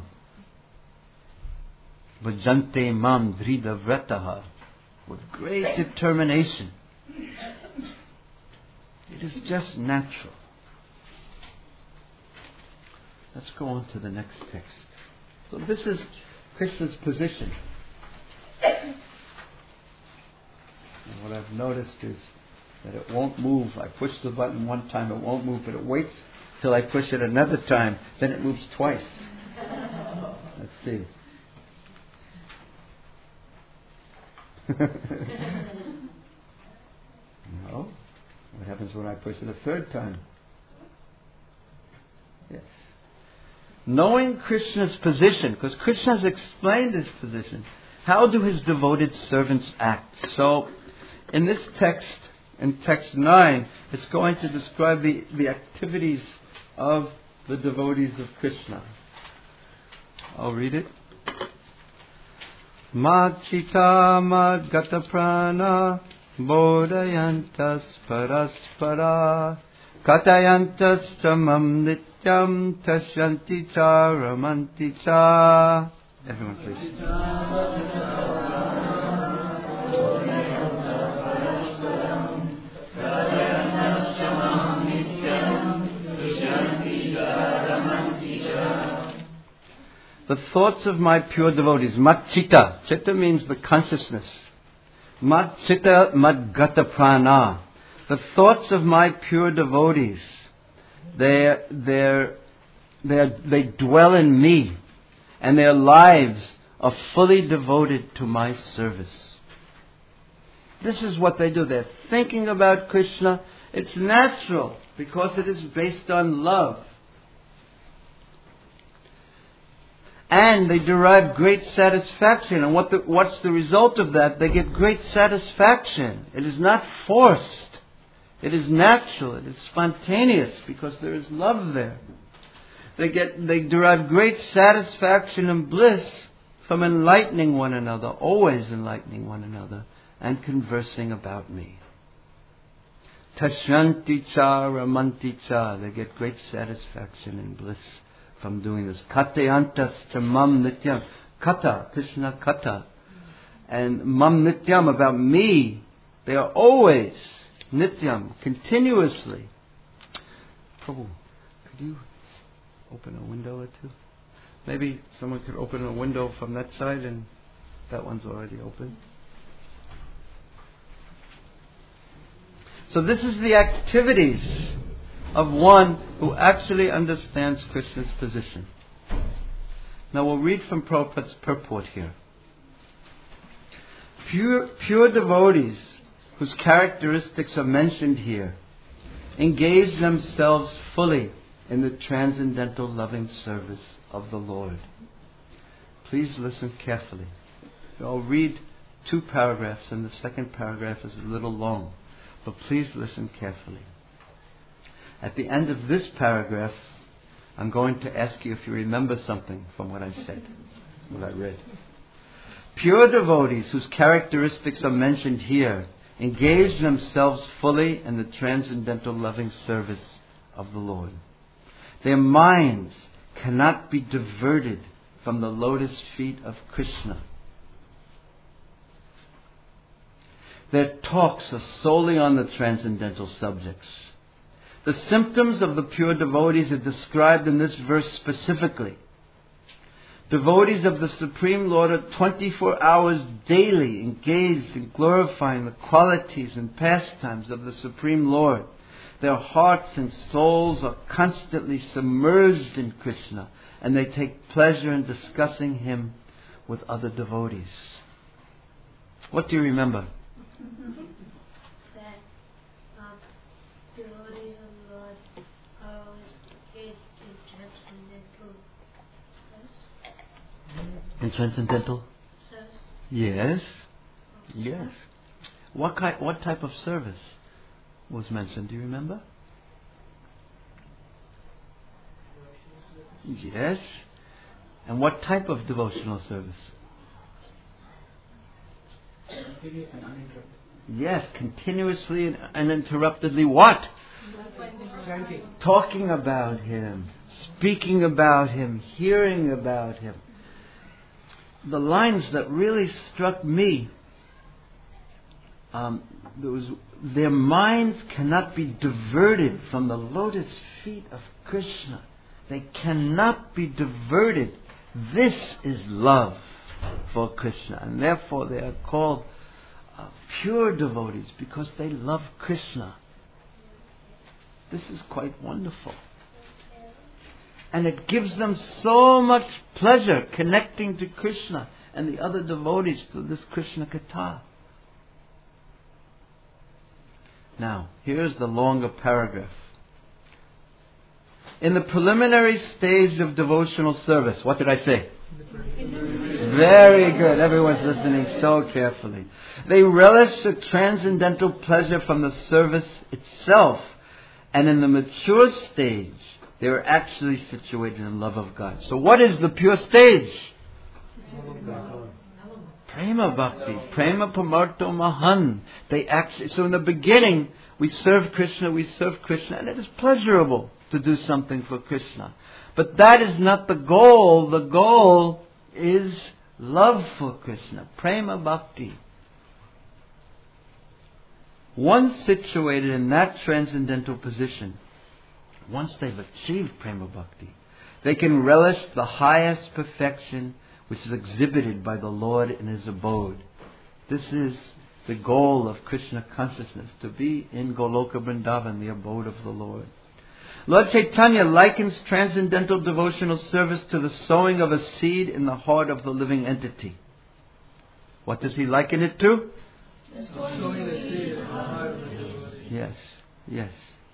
Bhajante mam drida vrataha. With great determination. It is just natural. Let's go on to the next text. So this is Krishna's position. And what I've noticed is that it won't move. I push the button one time, it won't move, but it waits till I push it another time, then it moves twice. Let's see. No. What happens when I push it a third time? Yes. Knowing Krishna's position, because Krishna has explained His position, how do His devoted servants act? So, in this text, in text nine, it's going to describe the, the activities of the devotees of Krishna. I'll read it. Machita madgata prana bodayantas paraspara katayantas tamam nityam tasyanti cha ramanti cha. Everyone please. The thoughts of my pure devotees, mat chitta. Chitta means the consciousness. Mat chitta mad gata prana. The thoughts of my pure devotees, they they they they dwell in me, and their lives are fully devoted to my service. This is what they do. They're thinking about Krishna. It's natural because it is based on love. And they derive great satisfaction. And what the, what's the result of that? They get great satisfaction. It is not forced. It is natural. It is spontaneous because there is love there. They get, they derive great satisfaction and bliss from enlightening one another, always enlightening one another, and conversing about me. Tashyanti cha ramanti cha. They get great satisfaction and bliss from doing this. Katayantas to mam nityam. Kata, Krishna kata. And mam nityam, about me. They are always nityam, continuously. Prabhu, could you open a window or two? Maybe someone could open a window from that side, and that one's already open. So this is the activities of one who actually understands Krishna's position. Now we'll read from Prabhupada's purport here. Pure, pure devotees whose characteristics are mentioned here engage themselves fully in the transcendental loving service of the Lord. Please listen carefully. I'll read two paragraphs, and the second paragraph is a little long. But please listen carefully. At the end of this paragraph, I'm going to ask you if you remember something from what I said, what I read. Pure devotees whose characteristics are mentioned here engage themselves fully in the transcendental loving service of the Lord. Their minds cannot be diverted from the lotus feet of Krishna. Their talks are solely on the transcendental subjects. The symptoms of the pure devotees are described in this verse specifically. Devotees of the Supreme Lord are twenty-four hours daily engaged in glorifying the qualities and pastimes of the Supreme Lord. Their hearts and souls are constantly submerged in Krishna, and they take pleasure in discussing Him with other devotees. What do you remember? That um, devotees of the Lord are always engaged in transcendental service. In transcendental? Service. Yes. Yes. What kind, what type of service was mentioned? Do you remember? Yes. And what type of devotional service? Continuous and uninterrupted. Yes, continuously and uninterruptedly what? Chanting. Talking about Him, speaking about Him, hearing about Him. The lines that really struck me, um, there was, their minds cannot be diverted from the lotus feet of Krishna. They cannot be diverted. This is love for Krishna, and therefore they are called uh, pure devotees because they love Krishna. This is quite wonderful. And it gives them so much pleasure connecting to Krishna and the other devotees to this Krishna Katha. Now, here's the longer paragraph. In the preliminary stage of devotional service, what did I say? Very good. Everyone's listening so carefully. They relish the transcendental pleasure from the service itself. And in the mature stage, they are actually situated in love of God. So what is the pure stage? Prema Bhakti. Prema Pamarto Mahan. They actually, so in the beginning, we serve Krishna, we serve Krishna, and it is pleasurable to do something for Krishna. But that is not the goal. The goal is love for Krishna. Prema Bhakti. Once situated in that transcendental position, once they've achieved Prema Bhakti, they can relish the highest perfection which is exhibited by the Lord in His abode. This is the goal of Krishna consciousness, to be in Goloka Vrindavan, the abode of the Lord. Lord Chaitanya likens transcendental devotional service to the sowing of a seed in the heart of the living entity. What does He liken it to? Sowing the seed in the heart of the devotee. Yes, yes.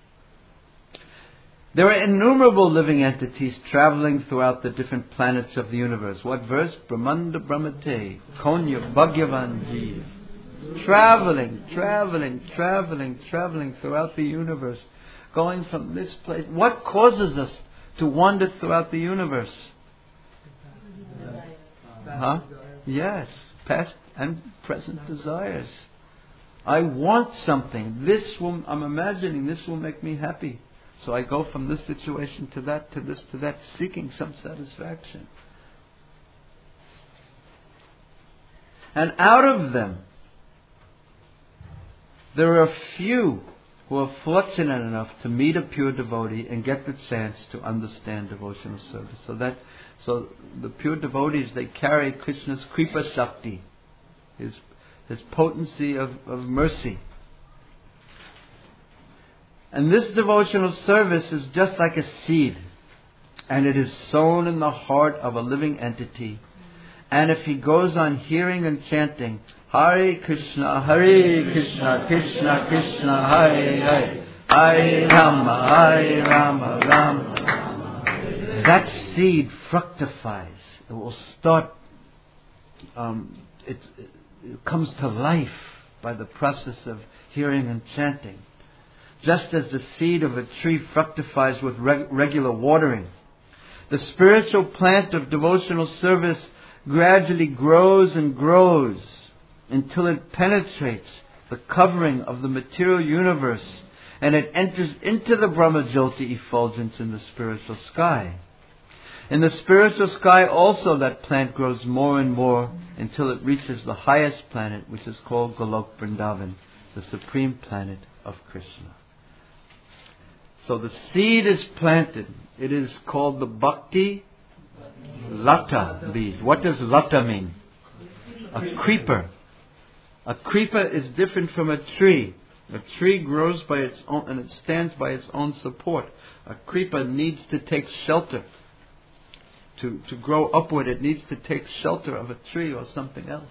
There are innumerable living entities traveling throughout the different planets of the universe. What verse? Brahmanda Brahmate, Konya Bhagyavan Jeev. Traveling, traveling, traveling, traveling throughout the universe. Going from this place. What causes us to wander throughout the universe? Huh? Yes. Past and present desires. I want something. This will, I'm imagining this will make me happy. So I go from this situation to that, to this, to that, seeking some satisfaction. And out of them, there are few who are fortunate enough to meet a pure devotee and get the chance to understand devotional service. So that, so the pure devotees, they carry Krishna's Kripa Shakti, His, His potency of, of mercy. And this devotional service is just like a seed. And it is sown in the heart of a living entity. And if he goes on hearing and chanting, Hare Krishna, Hare Krishna, Krishna Krishna, Hare Hare, Hare Rama, Hare Rama, Rama Rama, that seed fructifies. It will start, um, it, it comes to life by the process of hearing and chanting. Just as the seed of a tree fructifies with reg- regular watering, the spiritual plant of devotional service gradually grows and grows until it penetrates the covering of the material universe and it enters into the Brahmajyoti effulgence in the spiritual sky. In the spiritual sky also that plant grows more and more until it reaches the highest planet, which is called Golok Vrindavan, the supreme planet of Krishna. So the seed is planted. It is called the Bhakti Lata bead. What does Lata mean? A creeper. A creeper is different from a tree. A tree grows by its own, and it stands by its own support. A creeper needs to take shelter. To, to grow upward, it needs to take shelter of a tree or something else.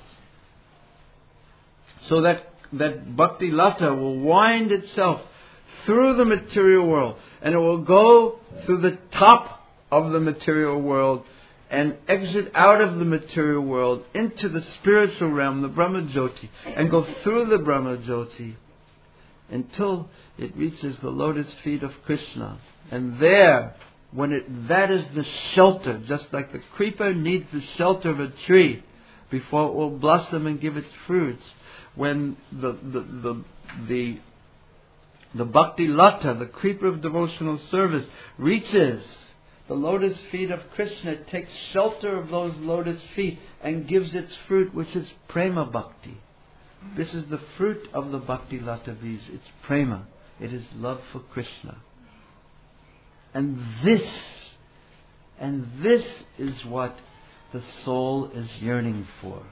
So that, that Bhakti Lata will wind itself through the material world, and it will go through the top of the material world and exit out of the material world into the spiritual realm, the Brahmajyoti, and go through the Brahmajyoti until it reaches the lotus feet of Krishna. And there, when it, that is the shelter, just like the creeper needs the shelter of a tree before it will blossom and give its fruits. When the the the the, the Bhakti Lata, the creeper of devotional service, reaches the lotus feet of Krishna, it takes shelter of those lotus feet and gives its fruit, which is Prema Bhakti. This is the fruit of the Bhakti Lata bees. It's Prema. It is love for Krishna. And this, and this is what the soul is yearning for.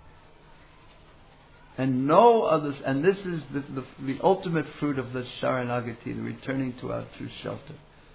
And no others, and this is the, the, the ultimate fruit of the Sharanagati, the returning to our true shelter.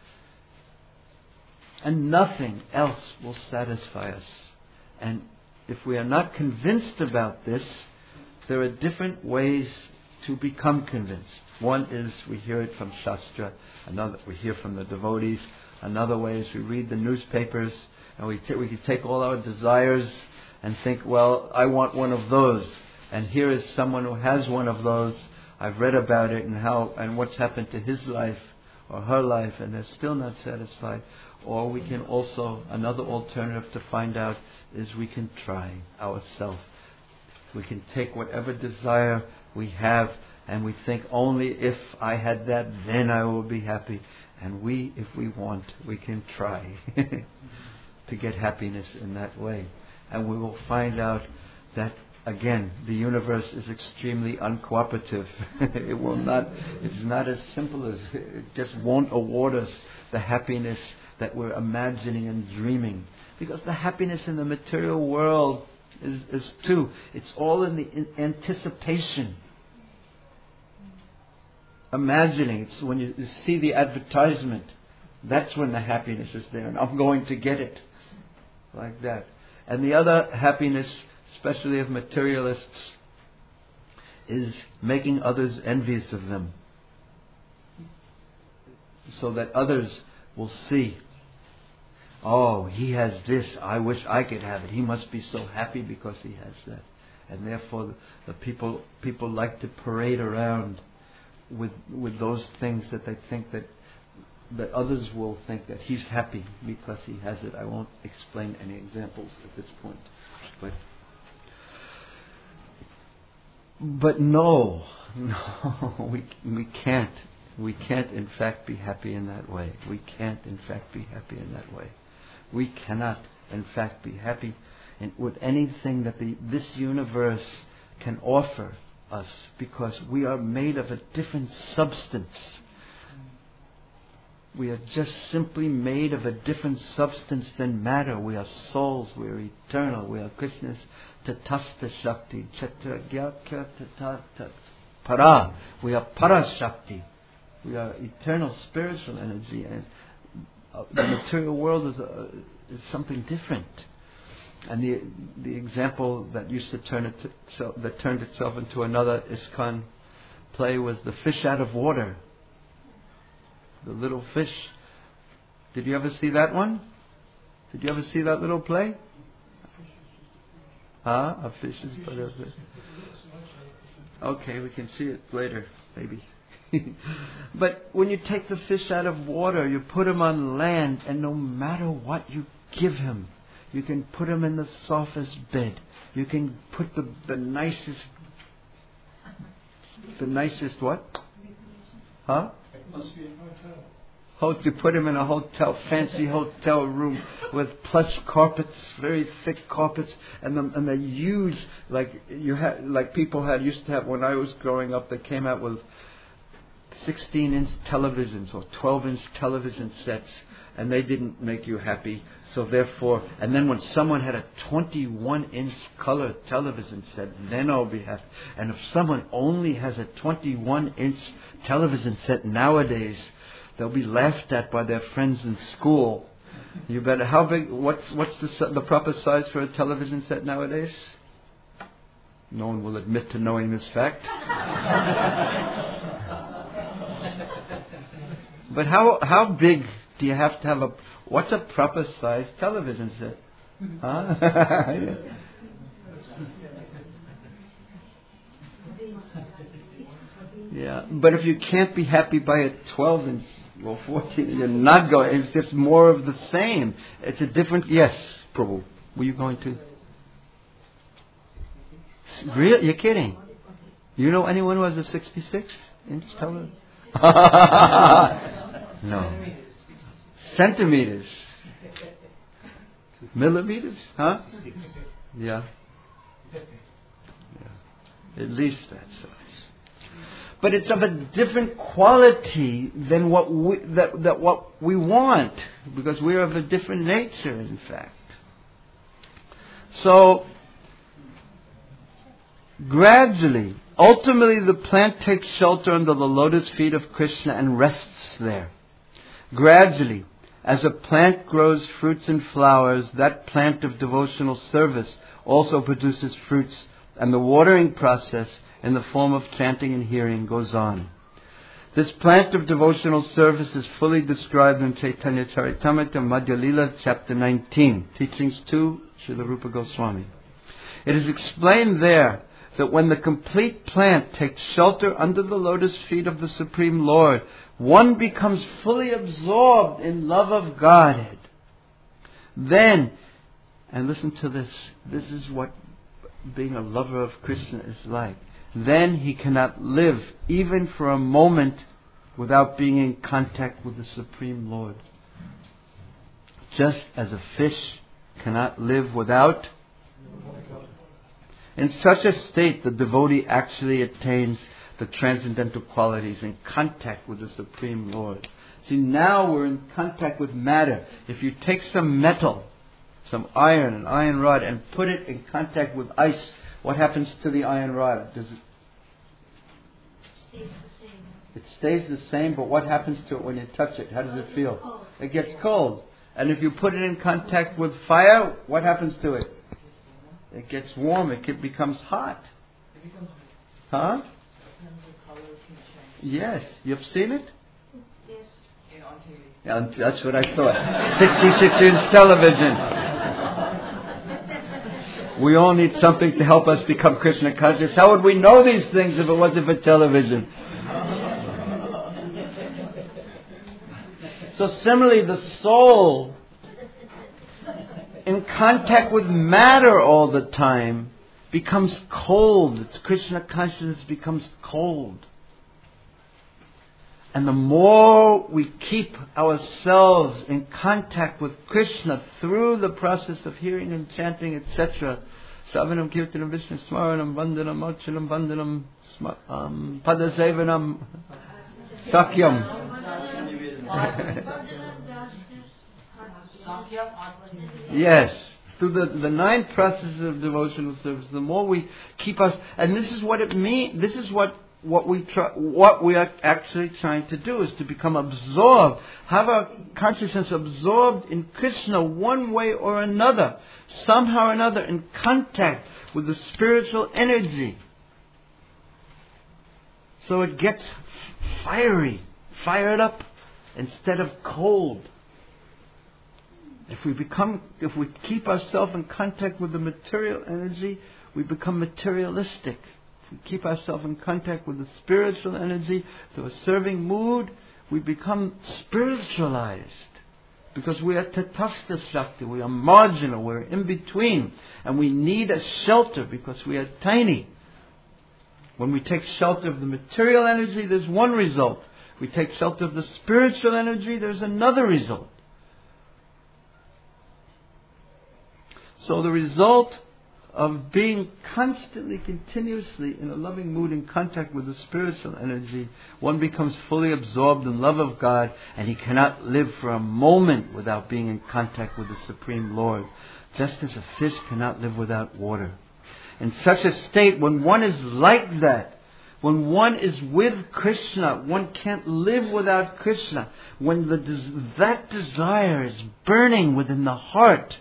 And nothing else will satisfy us. And if we are not convinced about this, there are different ways to become convinced. One is we hear it from Shastra, another we hear from the devotees, another way is we read the newspapers, and we t- we can take all our desires and think, well, I want one of those, and here is someone who has one of those. I've read about it and how and what's happened to his life or her life, and they're still not satisfied. Or we can also, another alternative to find out is we can try ourselves. We can take whatever desire we have and we think, only if I had that, then I will be happy. And we, if we want, we can try to get happiness in that way. And we will find out that, again, the universe is extremely uncooperative. It will not, it's not as simple as, it just won't award us the happiness that we're imagining and dreaming. Because the happiness in the material world is, is too, it's all in the in anticipation. Imagining, it's when you, you see the advertisement, that's when the happiness is there, and I'm going to get it. Like that. And the other happiness, especially of materialists, is making others envious of them. So that others will see, oh, he has this, I wish I could have it. He must be so happy because he has that. And therefore the, the people people like to parade around with with those things that they think that that others will think that he's happy because he has it. I won't explain any examples at this point. But but no, no, we we can't. We can't in fact be happy in that way. We can't in fact be happy in that way. We cannot in fact be happy in, with anything that the, this universe can offer us, because we are made of a different substance. We are just simply made of a different substance than matter. We are souls. We are eternal. We are Krishna's Tatastha Shakti. Chatra Tata Para. We are Para Shakti. We are eternal spiritual energy, and uh, the material world is, a, is something different. And the the example that used to turn it to, so, that turned itself into another ISKCON play was the fish out of water. The little fish. Did you ever see that one? Did you ever see that little play? Huh? A fish is but a fish. Okay, we can see it later, maybe. But when you take the fish out of water, you put him on land, and no matter what you give him, you can put him in the softest bed. You can put the, the nicest, the nicest what? Huh? You put him in a hotel, fancy hotel room with plush carpets, very thick carpets, and the, and the huge, like you had, like people had used to have when I was growing up. They came out with sixteen inch televisions or twelve inch television sets, and they didn't make you happy. So therefore, and then when someone had a twenty-one inch color television set, then I'll be happy. And if someone only has a twenty-one inch television set nowadays, they'll be laughed at by their friends in school. You better, how big, what's what's the the proper size for a television set nowadays? No one will admit to knowing this fact. But how how big do you have to have a, what's a proper size television set? Huh? Yeah. Yeah, but if you can't be happy by a twelve inch or fourteen, you're not going. It's just more of the same. It's a different. Yes, Prabhu. Were you going to? Real? You're kidding? You know anyone who has a sixty-six inch television? No. Centimeters. Millimeters? Huh? Yeah. Yeah. At least that size. But it's of a different quality than what we, that, that what we want, because we're of a different nature, in fact. So, gradually, ultimately the plant takes shelter under the lotus feet of Krishna and rests there. Gradually, as a plant grows fruits and flowers, that plant of devotional service also produces fruits, and the watering process in the form of chanting and hearing goes on. This plant of devotional service is fully described in Chaitanya Charitamrita Madhya Lila, chapter nineteen, teachings two, Srila Rupa Goswami. It is explained there that when the complete plant takes shelter under the lotus feet of the Supreme Lord, one becomes fully absorbed in love of Godhead. Then, and listen to this, this is what being a lover of Krishna is like. Then he cannot live even for a moment without being in contact with the Supreme Lord. Just as a fish cannot live without. In such a state, the devotee actually attains the transcendental qualities in contact with the Supreme Lord. See, now we're in contact with matter. If you take some metal, some iron, an iron rod, and put it in contact with ice, what happens to the iron rod? Does it? Stays the same. It stays the same, but what happens to it when you touch it? How does it feel? It gets cold. And if you put it in contact with fire, what happens to it? It gets warm. It becomes hot. Huh? Yes. You've seen it? Yes. Yeah, that's what I thought. sixty-six inch television. We all need something to help us become Krishna conscious. How would we know these things if it wasn't for television? So similarly, the soul, in contact with matter all the time, becomes cold. Its Krishna consciousness becomes cold. And the more we keep ourselves in contact with Krishna through the process of hearing and chanting, et cetera, Savanam Kirtanam Vishnu Smaranam Vandanam Archanam Vandanam um, Padasevanam Sakyam. Yes. Through the, the nine processes of devotional service, the more we keep us, and this is what it means, this is what What we try, what we are actually trying to do is to become absorbed, have our consciousness absorbed in Krishna one way or another, somehow or another in contact with the spiritual energy. So it gets fiery, fired up instead of cold. If we become, if we keep ourselves in contact with the material energy, we become materialistic. we keep ourselves in contact with the spiritual energy through a serving mood, we become spiritualized. Because we are tatastha shakti, we are marginal, we're in between. And we need a shelter because we are tiny. When we take shelter of the material energy, there's one result. We take shelter of the spiritual energy, there's another result. So the result of being constantly, continuously in a loving mood in contact with the spiritual energy, one becomes fully absorbed in love of God, and he cannot live for a moment without being in contact with the Supreme Lord, just as a fish cannot live without water. In such a state, when one is like that, when one is with Krishna, one can't live without Krishna. When the, that desire is burning within the heart,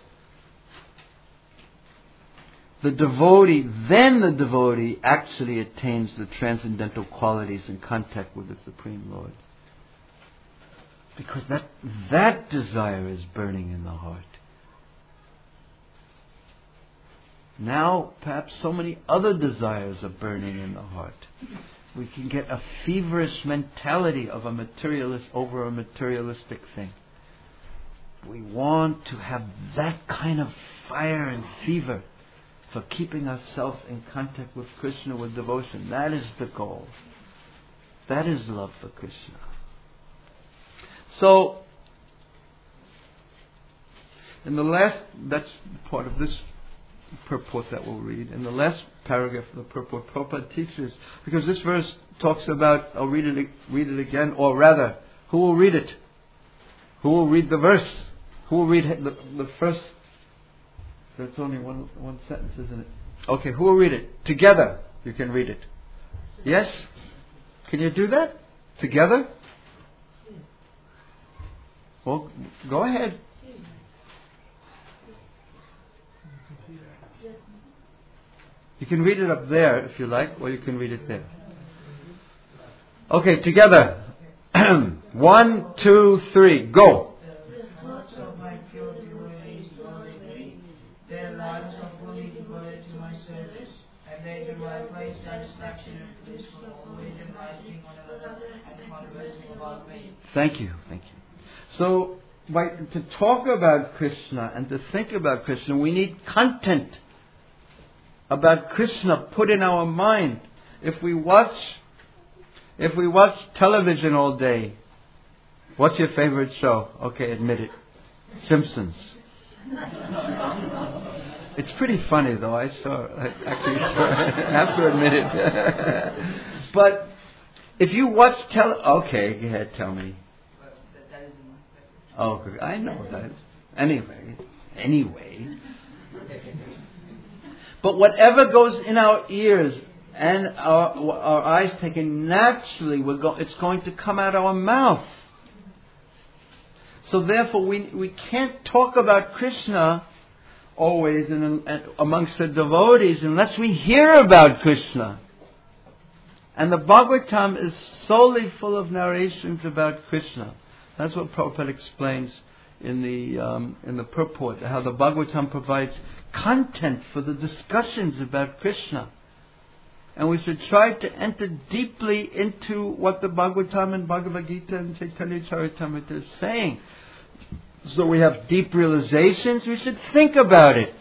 the devotee, then the devotee actually attains the transcendental qualities in contact with the Supreme Lord. Because that, that desire is burning in the heart. Now, perhaps so many other desires are burning in the heart. We can get a feverish mentality of a materialist over a materialistic thing. We want to have that kind of fire and fever for keeping ourselves in contact with Krishna with devotion. That is the goal. That is love for Krishna. So, in the last, that's part of this purport that we'll read. In the last paragraph of the purport, Prabhupada teaches, because this verse talks about, I'll read it, read it again, or rather, who will read it? Who will read the verse? Who will read the, the first? That's only one one sentence, isn't it? Okay, who will read it? Together, you can read it. Yes? Can you do that? Together? Well, go ahead. You can read it up there if you like, or you can read it there. Okay, together. One, two, three, go. Their lives are fully devoted to my service, and they derive great satisfaction and bliss from always advising one another and conversing about me. Thank you, thank you. So, by, to talk about Krishna and to think about Krishna, we need content about Krishna put in our mind. If we watch, if we watch television all day, what's your favorite show? Okay, admit it. Simpsons. It's pretty funny though. I saw. I actually saw, I have to admit it. But if you watch tele, okay, go ahead, tell me. Oh, I know that. Anyway, anyway. But whatever goes in our ears and our, our eyes taken naturally, we're go, it's going to come out our mouth. So therefore, we we can't talk about Krishna always in, in, amongst the devotees unless we hear about Krishna. And the Bhagavatam is solely full of narrations about Krishna. That's what Prabhupada explains in the um, in the purport, how the Bhagavatam provides content for the discussions about Krishna. And we should try to enter deeply into what the Bhagavatam and Bhagavad Gita and Chaitanya Charitamrita is saying. So we have deep realizations, we should think about it.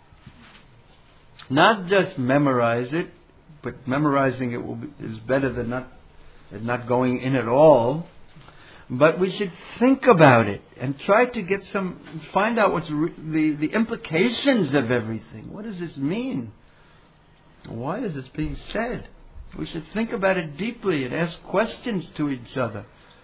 Not just memorize it, but memorizing it will be, is better than not, than not going in at all. But we should think about it and try to get some, find out what's re, the, the implications of everything. What does this mean? Why is this being said? We should think about it deeply and ask questions to each other.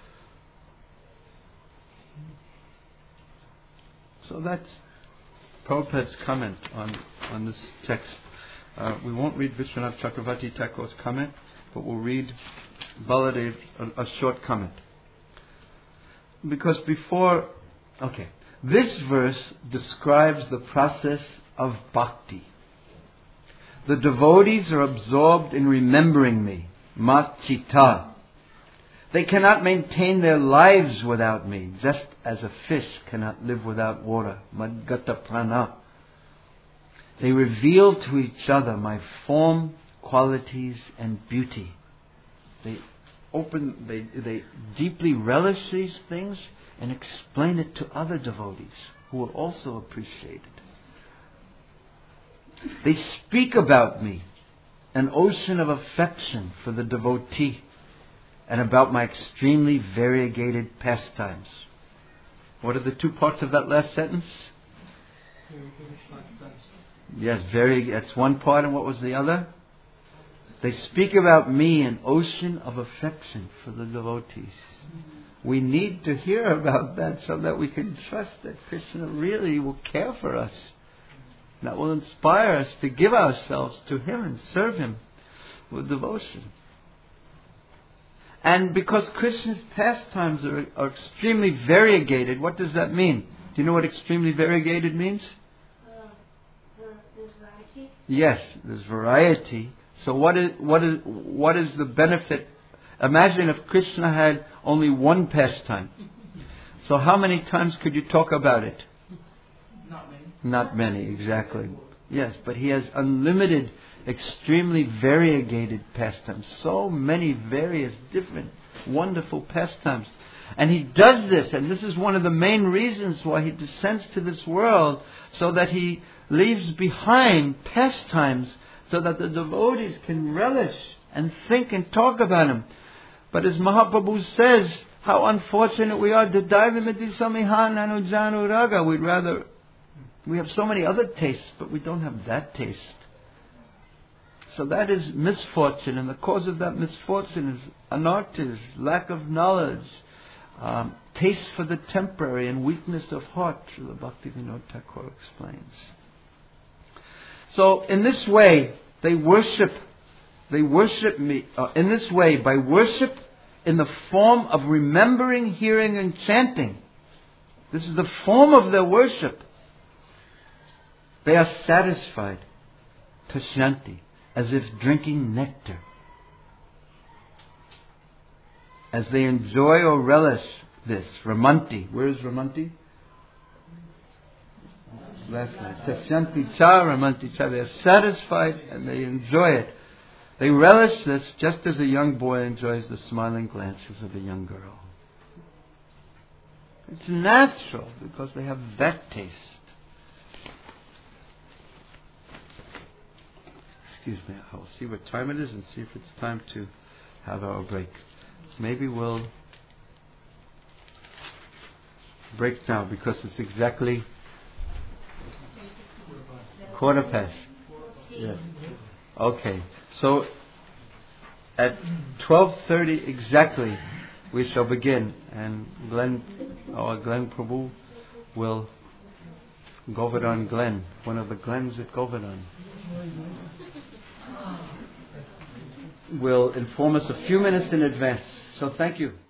So that's Prabhupada's comment on, on this text. Uh, we won't read Vishwanath Chakravarti Thakur's comment, but we'll read Baladev, a, a short comment. Because before, okay, this verse describes the process of bhakti. The devotees are absorbed in remembering me, mat chitta. They cannot maintain their lives without me, just as a fish cannot live without water, madgata prana. They reveal to each other my form, qualities and beauty. They open, they, they deeply relish these things and explain it to other devotees who will also appreciate it. They speak about me, an ocean of affection for the devotee, and about my extremely variegated pastimes. What are the two parts of that last sentence? Yes, very. That's one part, and what was the other? They speak about me, an ocean of affection for the devotees. We need to hear about that so that we can trust that Krishna really will care for us. That will inspire us to give ourselves to Him and serve Him with devotion. And because Krishna's pastimes are, are extremely variegated, what does that mean? Do you know what extremely variegated means? Uh, there, there's variety. Yes, there's variety. So what is what is what is the benefit? Imagine if Krishna had only one pastime. So how many times could you talk about it? Not many. Not many, exactly. Yes, but He has unlimited, extremely variegated pastimes. So many various, different, wonderful pastimes. And He does this, and this is one of the main reasons why He descends to this world, so that He leaves behind pastimes so that the devotees can relish and think and talk about Him. But as Mahaprabhu says, how unfortunate we are. We'd rather, we have so many other tastes, but we don't have that taste. So that is misfortune, and the cause of that misfortune is anarthas, lack of knowledge, um, taste for the temporary, and weakness of heart, Srila Bhaktivinoda Thakur explains. So in this way, they worship, they worship me, uh, in this way, by worship in the form of remembering, hearing and chanting. This is the form of their worship. They are satisfied, tashanti, as if drinking nectar. As they enjoy or relish this, ramanti. Where is ramanti? Last line. Tasyanti cha ramanti cha. They are satisfied and they enjoy it. They relish this just as a young boy enjoys the smiling glances of a young girl. It's natural because they have that taste. Excuse me, I'll see what time it is and see if it's time to have our break. Maybe we'll break now because it's exactly quarter past. Yes. Okay. So at twelve thirty exactly we shall begin, and Glenn, our Glenn Prabhu will, Govardhan Glen, one of the Glens at Govardhan, will inform us a few minutes in advance. So thank you.